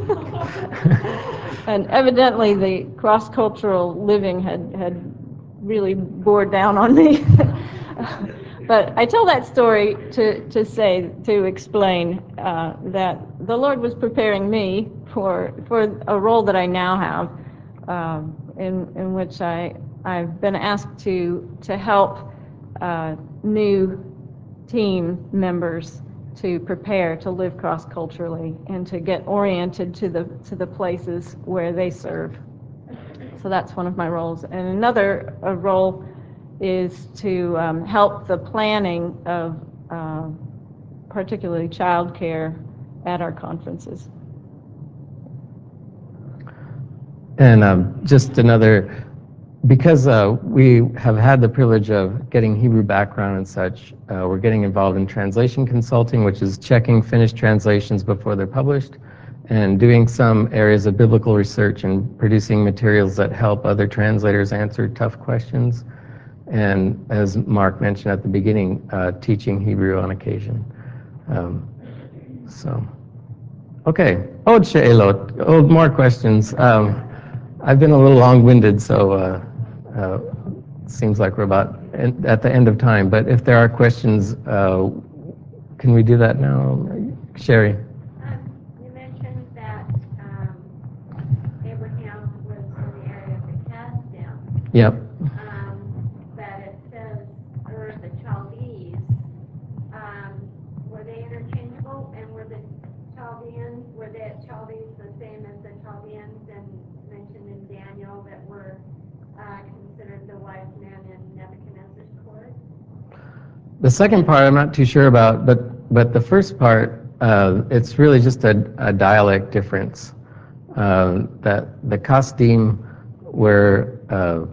And evidently the cross-cultural living had, had really bore down on me. But I tell that story to, to say, to explain uh, that the Lord was preparing me for, for a role that I now have, um, in, in which I, I've been asked to, to help uh, new team members to prepare to live cross-culturally and to get oriented to the, to the places where they serve. So that's one of my roles. And another uh, role is to um, help the planning of uh, particularly childcare at our conferences. And um, just another, because uh, we have had the privilege of getting Hebrew background and such, uh, we're getting involved in translation consulting, which is checking finished translations before they're published, and doing some areas of biblical research and producing materials that help other translators answer tough questions. And as Mark mentioned at the beginning, uh, teaching Hebrew on occasion. Um, so, okay. Od she'elot. Oh, more questions. Um, I've been a little long-winded, so uh, uh, seems like we're about en- at the end of time. But if there are questions, uh, can we do that now? Sherry? Um, you mentioned that um, Abraham was in the area of the Kasdim. Yep. Um, that it says, or the Chaldees, um, were they interchangeable? And were the Chaldeans, were the Chaldees the same as the Chaldeans and mentioned in Daniel that were uh, considered the wise men in Nebuchadnezzar's court? The second part I'm not too sure about, but but the first part, uh, it's really just a, a dialect difference. Uh, that the Kasdim were uh,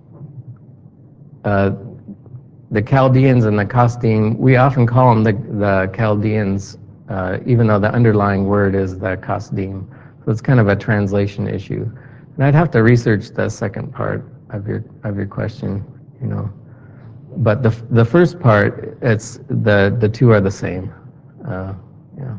uh, the Chaldeans and the Kasdim. We often call them the, the Chaldeans, uh, even though the underlying word is the Kasdim. So it's kind of a translation issue. And I'd have to research the second part of your of your question, you know. But the the first part, it's the the two are the same. Uh, yeah.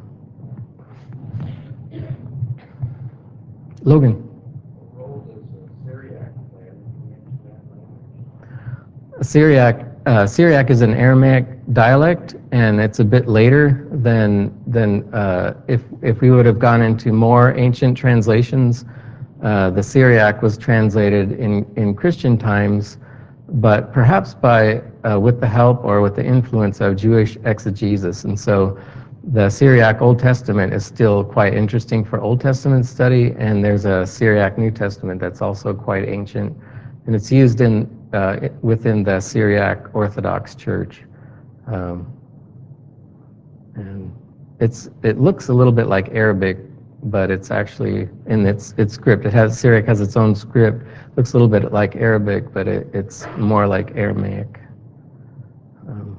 Logan. What role does uh, Syriac play in that language? Syriac uh, Syriac is an Aramaic dialect, and it's a bit later than than uh, if if we would have gone into more ancient translations. Uh, the Syriac was translated in in Christian times, but perhaps by uh, with the help or with the influence of Jewish exegesis. And so the Syriac Old Testament is still quite interesting for Old Testament study, and there's a Syriac New Testament that's also quite ancient, and it's used in uh, within the Syriac Orthodox Church. Um, and it's it looks a little bit like Arabic, but it's actually in its its script. It has Syriac has its own script. Looks a little bit like Arabic, but it, it's more like Aramaic. Um,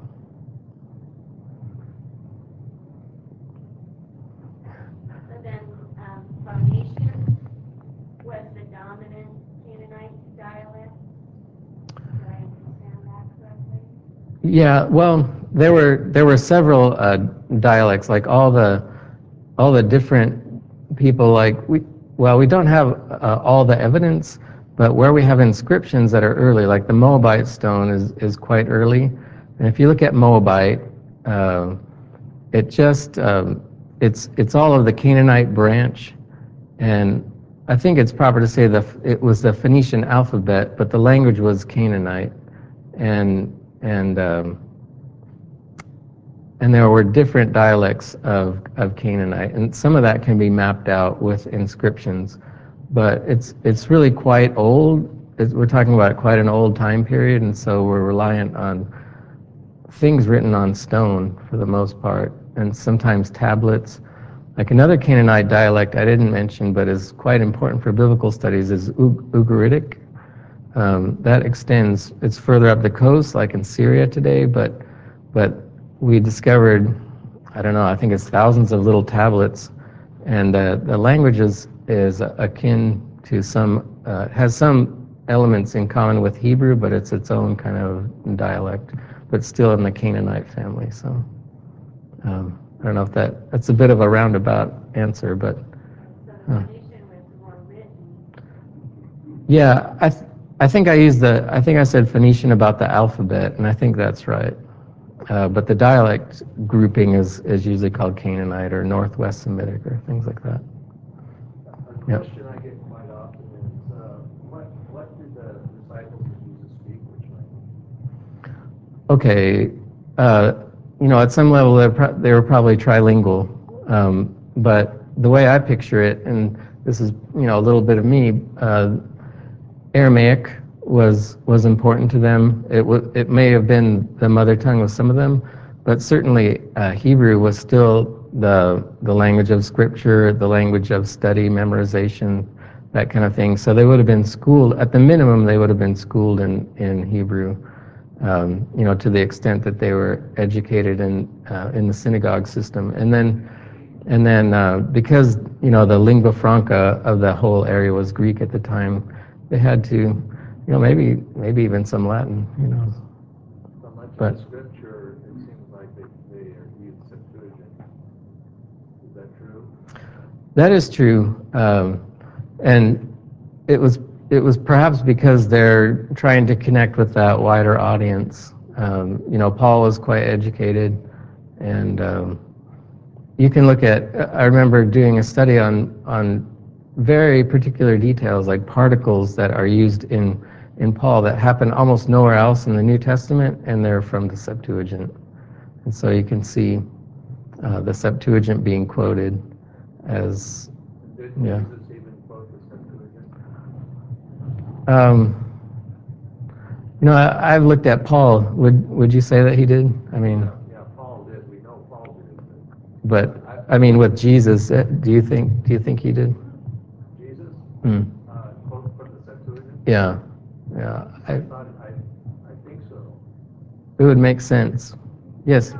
So then, um, Phoenician was the dominant Canaanite dialect. Did I understand that correctly? yeah, well, there were there were several uh, dialects, like all the all the different people. Like we, well, we don't have uh, all the evidence, but where we have inscriptions that are early, like the Moabite stone is is quite early. And if you look at Moabite, uh, it just um, it's it's all of the Canaanite branch, and I think it's proper to say that it was the Phoenician alphabet, but the language was Canaanite, and and um, and there were different dialects of, of Canaanite, and some of that can be mapped out with inscriptions, but it's, it's really quite old. It's, we're talking about quite an old time period, and so we're reliant on things written on stone for the most part, and sometimes tablets. Like another Canaanite dialect I didn't mention, but is quite important for biblical studies, is Ugaritic. Um, that extends, it's further up the coast, like in Syria today, but but we discovered, I don't know, I think it's thousands of little tablets, and uh, the language is, is akin to some, uh, has some elements in common with Hebrew, but it's its own kind of dialect, but still in the Canaanite family. So um, I don't know if that, that's a bit of a roundabout answer, but So the Phoenician was more written. yeah, I, th- I think I used the, I think I said Phoenician about the alphabet, and I think that's right. Uh, but the dialect grouping is, is usually called Canaanite or Northwest Semitic or things like that. A Yep. question I get quite often is, uh, what, what did the disciples of Jesus speak, which language? Okay, uh, you know, at some level they're pro- they were probably trilingual, um, but the way I picture it, and this is, you know, a little bit of me, uh, Aramaic was was important to them. It w- it may have been the mother tongue of some of them, but certainly uh, Hebrew was still the the language of scripture, the language of study, memorization, that kind of thing. So they would have been schooled, at the minimum, they would have been schooled in in Hebrew, um, you know, to the extent that they were educated in uh, in the synagogue system, and then. And then, uh, because you know the lingua franca of the whole area was Greek at the time, they had to, you know, maybe maybe even some Latin, you know. So much But of the scripture, it seems like they, they are used Septuagint. Is that true? that is true, um, and it was it was perhaps because they're trying to connect with that wider audience. Um, you know, Paul was quite educated, and um, you can look at, I remember doing a study on, on very particular details, like particles that are used in, in Paul that happen almost nowhere else in the New Testament, and they're from the Septuagint. And so you can see uh, the Septuagint being quoted as, Did yeah. Jesus even quote the Septuagint? Um, you know, I, I've looked at Paul. Would would you say that he did? I mean, Yeah, yeah, Paul did. We know Paul did. but I mean, with Jesus, uh, do you think do you think he did? Jesus, Hmm. uh, quote from the Septuagint? Yeah, yeah. I I, thought, I, I think so. it would make sense. Yes.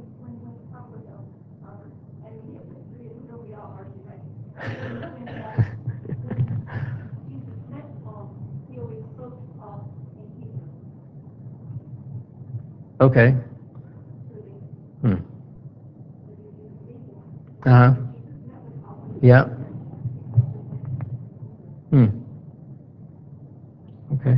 Okay. Hmm. Uh huh. Yeah. Hmm. Okay.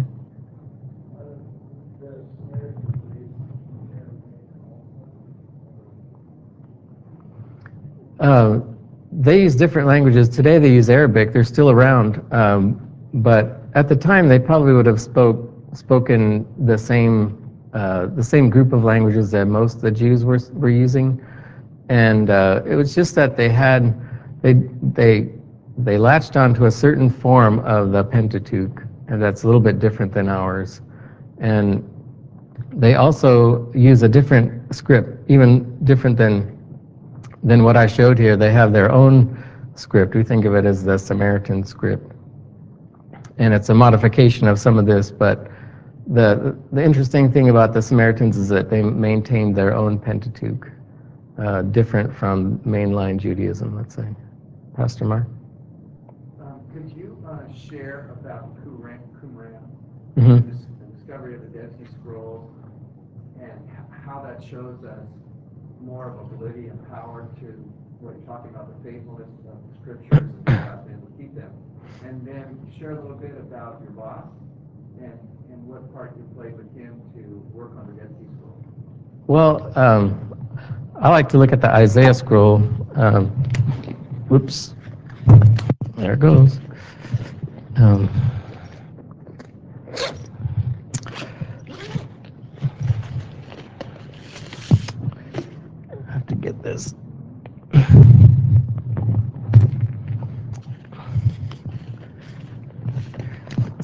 Uh, they use different languages. Today they use Arabic. They're still around, um, but at the time they probably would have spoke spoken the same uh, the same group of languages that most of the Jews were were using, and uh, it was just that they had they they they latched onto a certain form of the Pentateuch, and that's a little bit different than ours, and they also use a different script, even different than than what I showed here. They have their own script. We think of it as the Samaritan script. And it's a modification of some of this, but the the interesting thing about the Samaritans is that they maintained their own Pentateuch, uh, different from mainline Judaism, let's say. Pastor Mark? Um, could you uh, share about Qumran, Qumran Mm-hmm. the, dis- the discovery of the Dead Sea Scrolls, and h- how that shows us more of a validity and power to what you're talking about, the faithfulness of the scriptures and God's able to keep them? And then share a little bit about your boss and, and what part you played with him to work on the Dead Sea Scrolls. Well, um, I like to look at the Isaiah scroll. Um, whoops. There it goes. Um,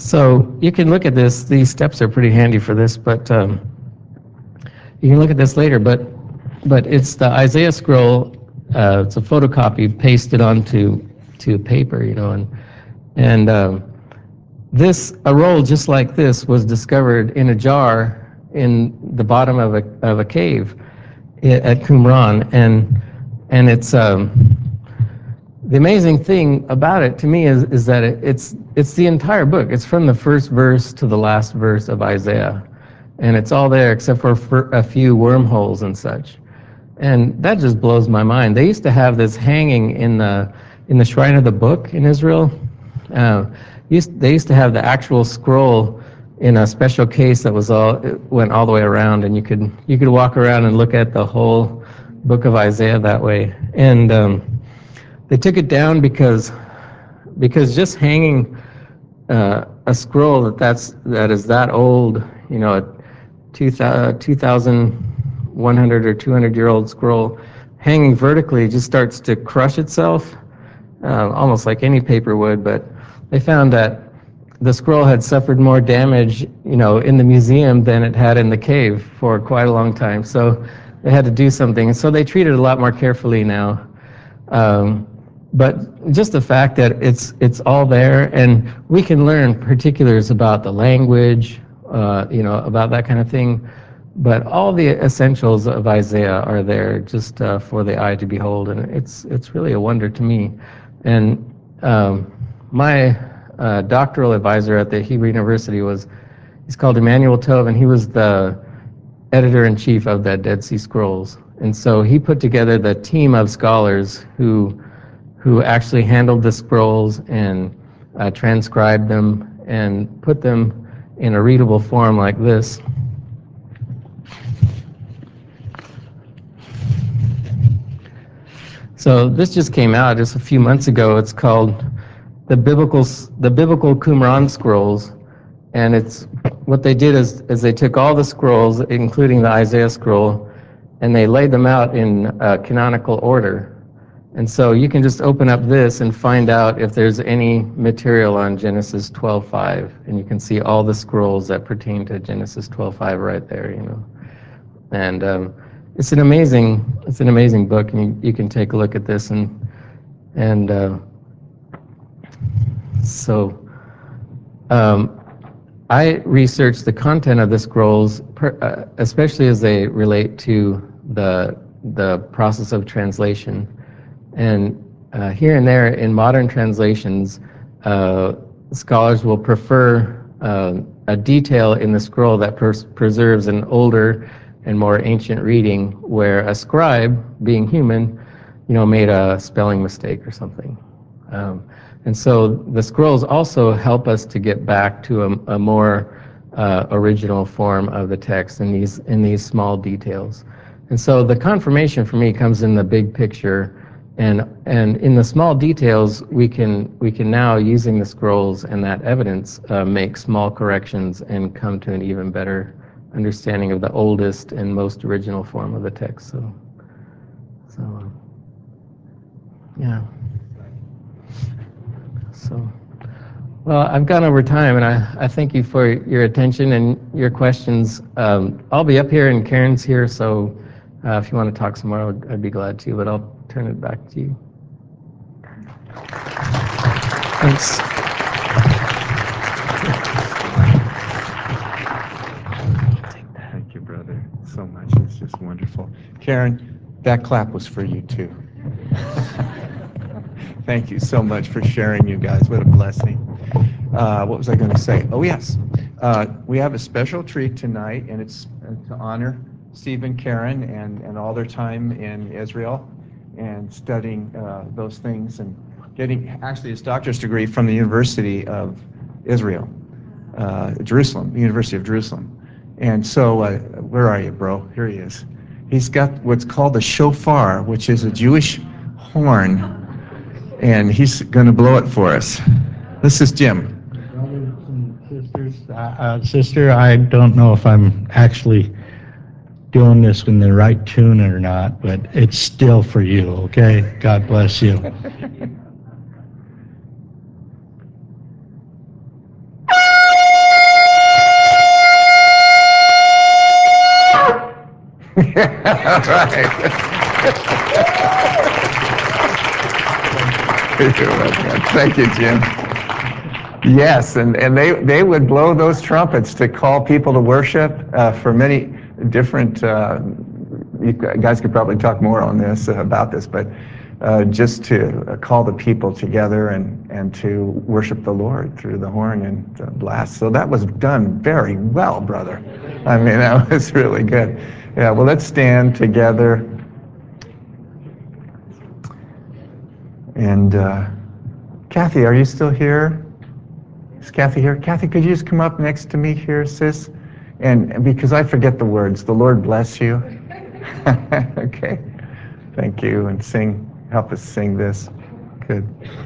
So you can look at this. These steps are pretty handy for this, but um, you can look at this later. But but it's the Isaiah scroll. Uh, it's a photocopy pasted onto to paper, you know, and and um, this a roll just like this was discovered in a jar in the bottom of a of a cave at Qumran, and and it's um, the amazing thing about it to me is is that it, it's it's the entire book. It's from the first verse to the last verse of Isaiah, and it's all there except for, for a few wormholes and such. And that just blows my mind. They used to have this hanging in the in the Shrine of the Book in Israel. Uh, used, they used to have the actual scroll in a special case that was all it went all the way around, and you could you could walk around and look at the whole book of Isaiah that way. And um, they took it down because because just hanging uh, a scroll that that's that is that old, you know, a two thousand one hundred or two hundred year old scroll hanging vertically just starts to crush itself, uh, almost like any paper would. But they found that the scroll had suffered more damage, you know, in the museum than it had in the cave for quite a long time. So they had to do something. And so they treat it a lot more carefully now. Um, but just the fact that it's it's all there, and we can learn particulars about the language, uh, you know, about that kind of thing. But all the essentials of Isaiah are there just uh, for the eye to behold, and it's it's really a wonder to me. And um, my uh, doctoral advisor at the Hebrew University was, he's called Emmanuel Tov, and he was the editor-in-chief of the Dead Sea Scrolls. And so he put together the team of scholars who who actually handled the scrolls and uh, transcribed them and put them in a readable form like this. So this just came out just a few months ago. It's called the Biblical the Biblical Qumran Scrolls, and it's what they did is is they took all the scrolls, including the Isaiah scroll, and they laid them out in uh, canonical order. And so you can just open up this and find out if there's any material on Genesis twelve five, and you can see all the scrolls that pertain to Genesis twelve five right there, you know. And um, it's an amazing, it's an amazing book, and you, you can take a look at this. And and uh, so um, I researched the content of the scrolls, per, uh, especially as they relate to the the process of translation. And uh, here and there in modern translations, uh, scholars will prefer uh, a detail in the scroll that pers preserves an older and more ancient reading, where a scribe, being human, you know, made a spelling mistake or something. Um, and so the scrolls also help us to get back to a, a more uh, original form of the text in these in these small details. And so the confirmation for me comes in the big picture. And and in the small details, we can we can now, using the scrolls and that evidence, uh, make small corrections and come to an even better understanding of the oldest and most original form of the text. So, so uh, yeah. So, well, I've gone over time, and I, I thank you for your attention and your questions. Um, I'll be up here, and Karen's here, so uh, if you want to talk some more, I'd, I'd be glad to. But I'll turn it back to you. Thanks. Thank you, brother, so much. It's just wonderful. Karen, that clap was for you, too. Thank you so much for sharing, you guys. What a blessing. Uh, what was I going to say? Oh, yes. Uh, we have a special treat tonight, and it's to honor Steve and Karen and, and all their time in Israel and studying uh, those things and getting actually his doctorate degree from the University of Israel, uh, Jerusalem, the University of Jerusalem. And so, uh, where are you, bro? Here he is. He's got what's called a shofar, which is a Jewish horn, and he's going to blow it for us. This is Jim. Brothers and sisters, uh, uh, sister, I don't know if I'm actually doing this in the right tune or not, but it's still for you, okay? God bless you. Right. Thank you, Jim. Yes, and, and they, they would blow those trumpets to call people to worship uh, for many different, uh, you guys could probably talk more on this, uh, about this, but uh, just to uh, call the people together and, and to worship the Lord through the horn and the blast. So that was done very well, brother. I mean, that was really good. Yeah, well, let's stand together. And uh, Kathy, are you still here? Is Kathy here? Kathy, could you just come up next to me here, sis? And because I forget the words, the Lord bless you. Okay. Thank you. And sing, help us sing this. Good.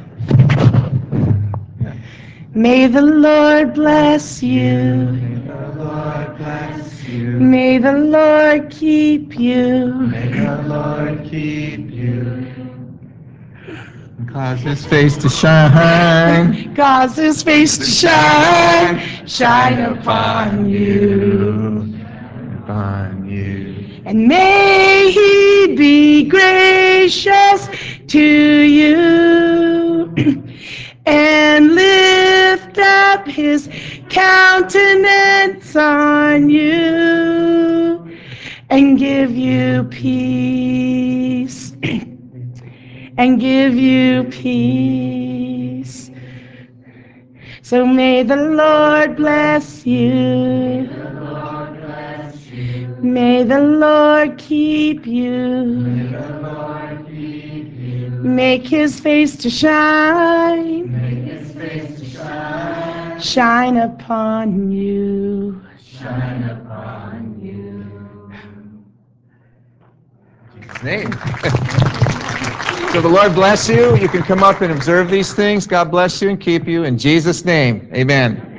May the Lord bless you. May the Lord bless you. May the Lord keep you. May the Lord keep you. Cause his face to shine. Cause his face to shine. Shine upon you. Upon you. And may he be gracious to you. And lift up his countenance on you. And give you peace. And give you peace. So may the Lord bless you. May the Lord keep you. May the Lord keep you. Make his face to shine. Make his face to shine. Shine upon you. Shine upon you. In Jesus' name. So the Lord bless you. You can come up and observe these things. God bless you and keep you. In Jesus' name, amen.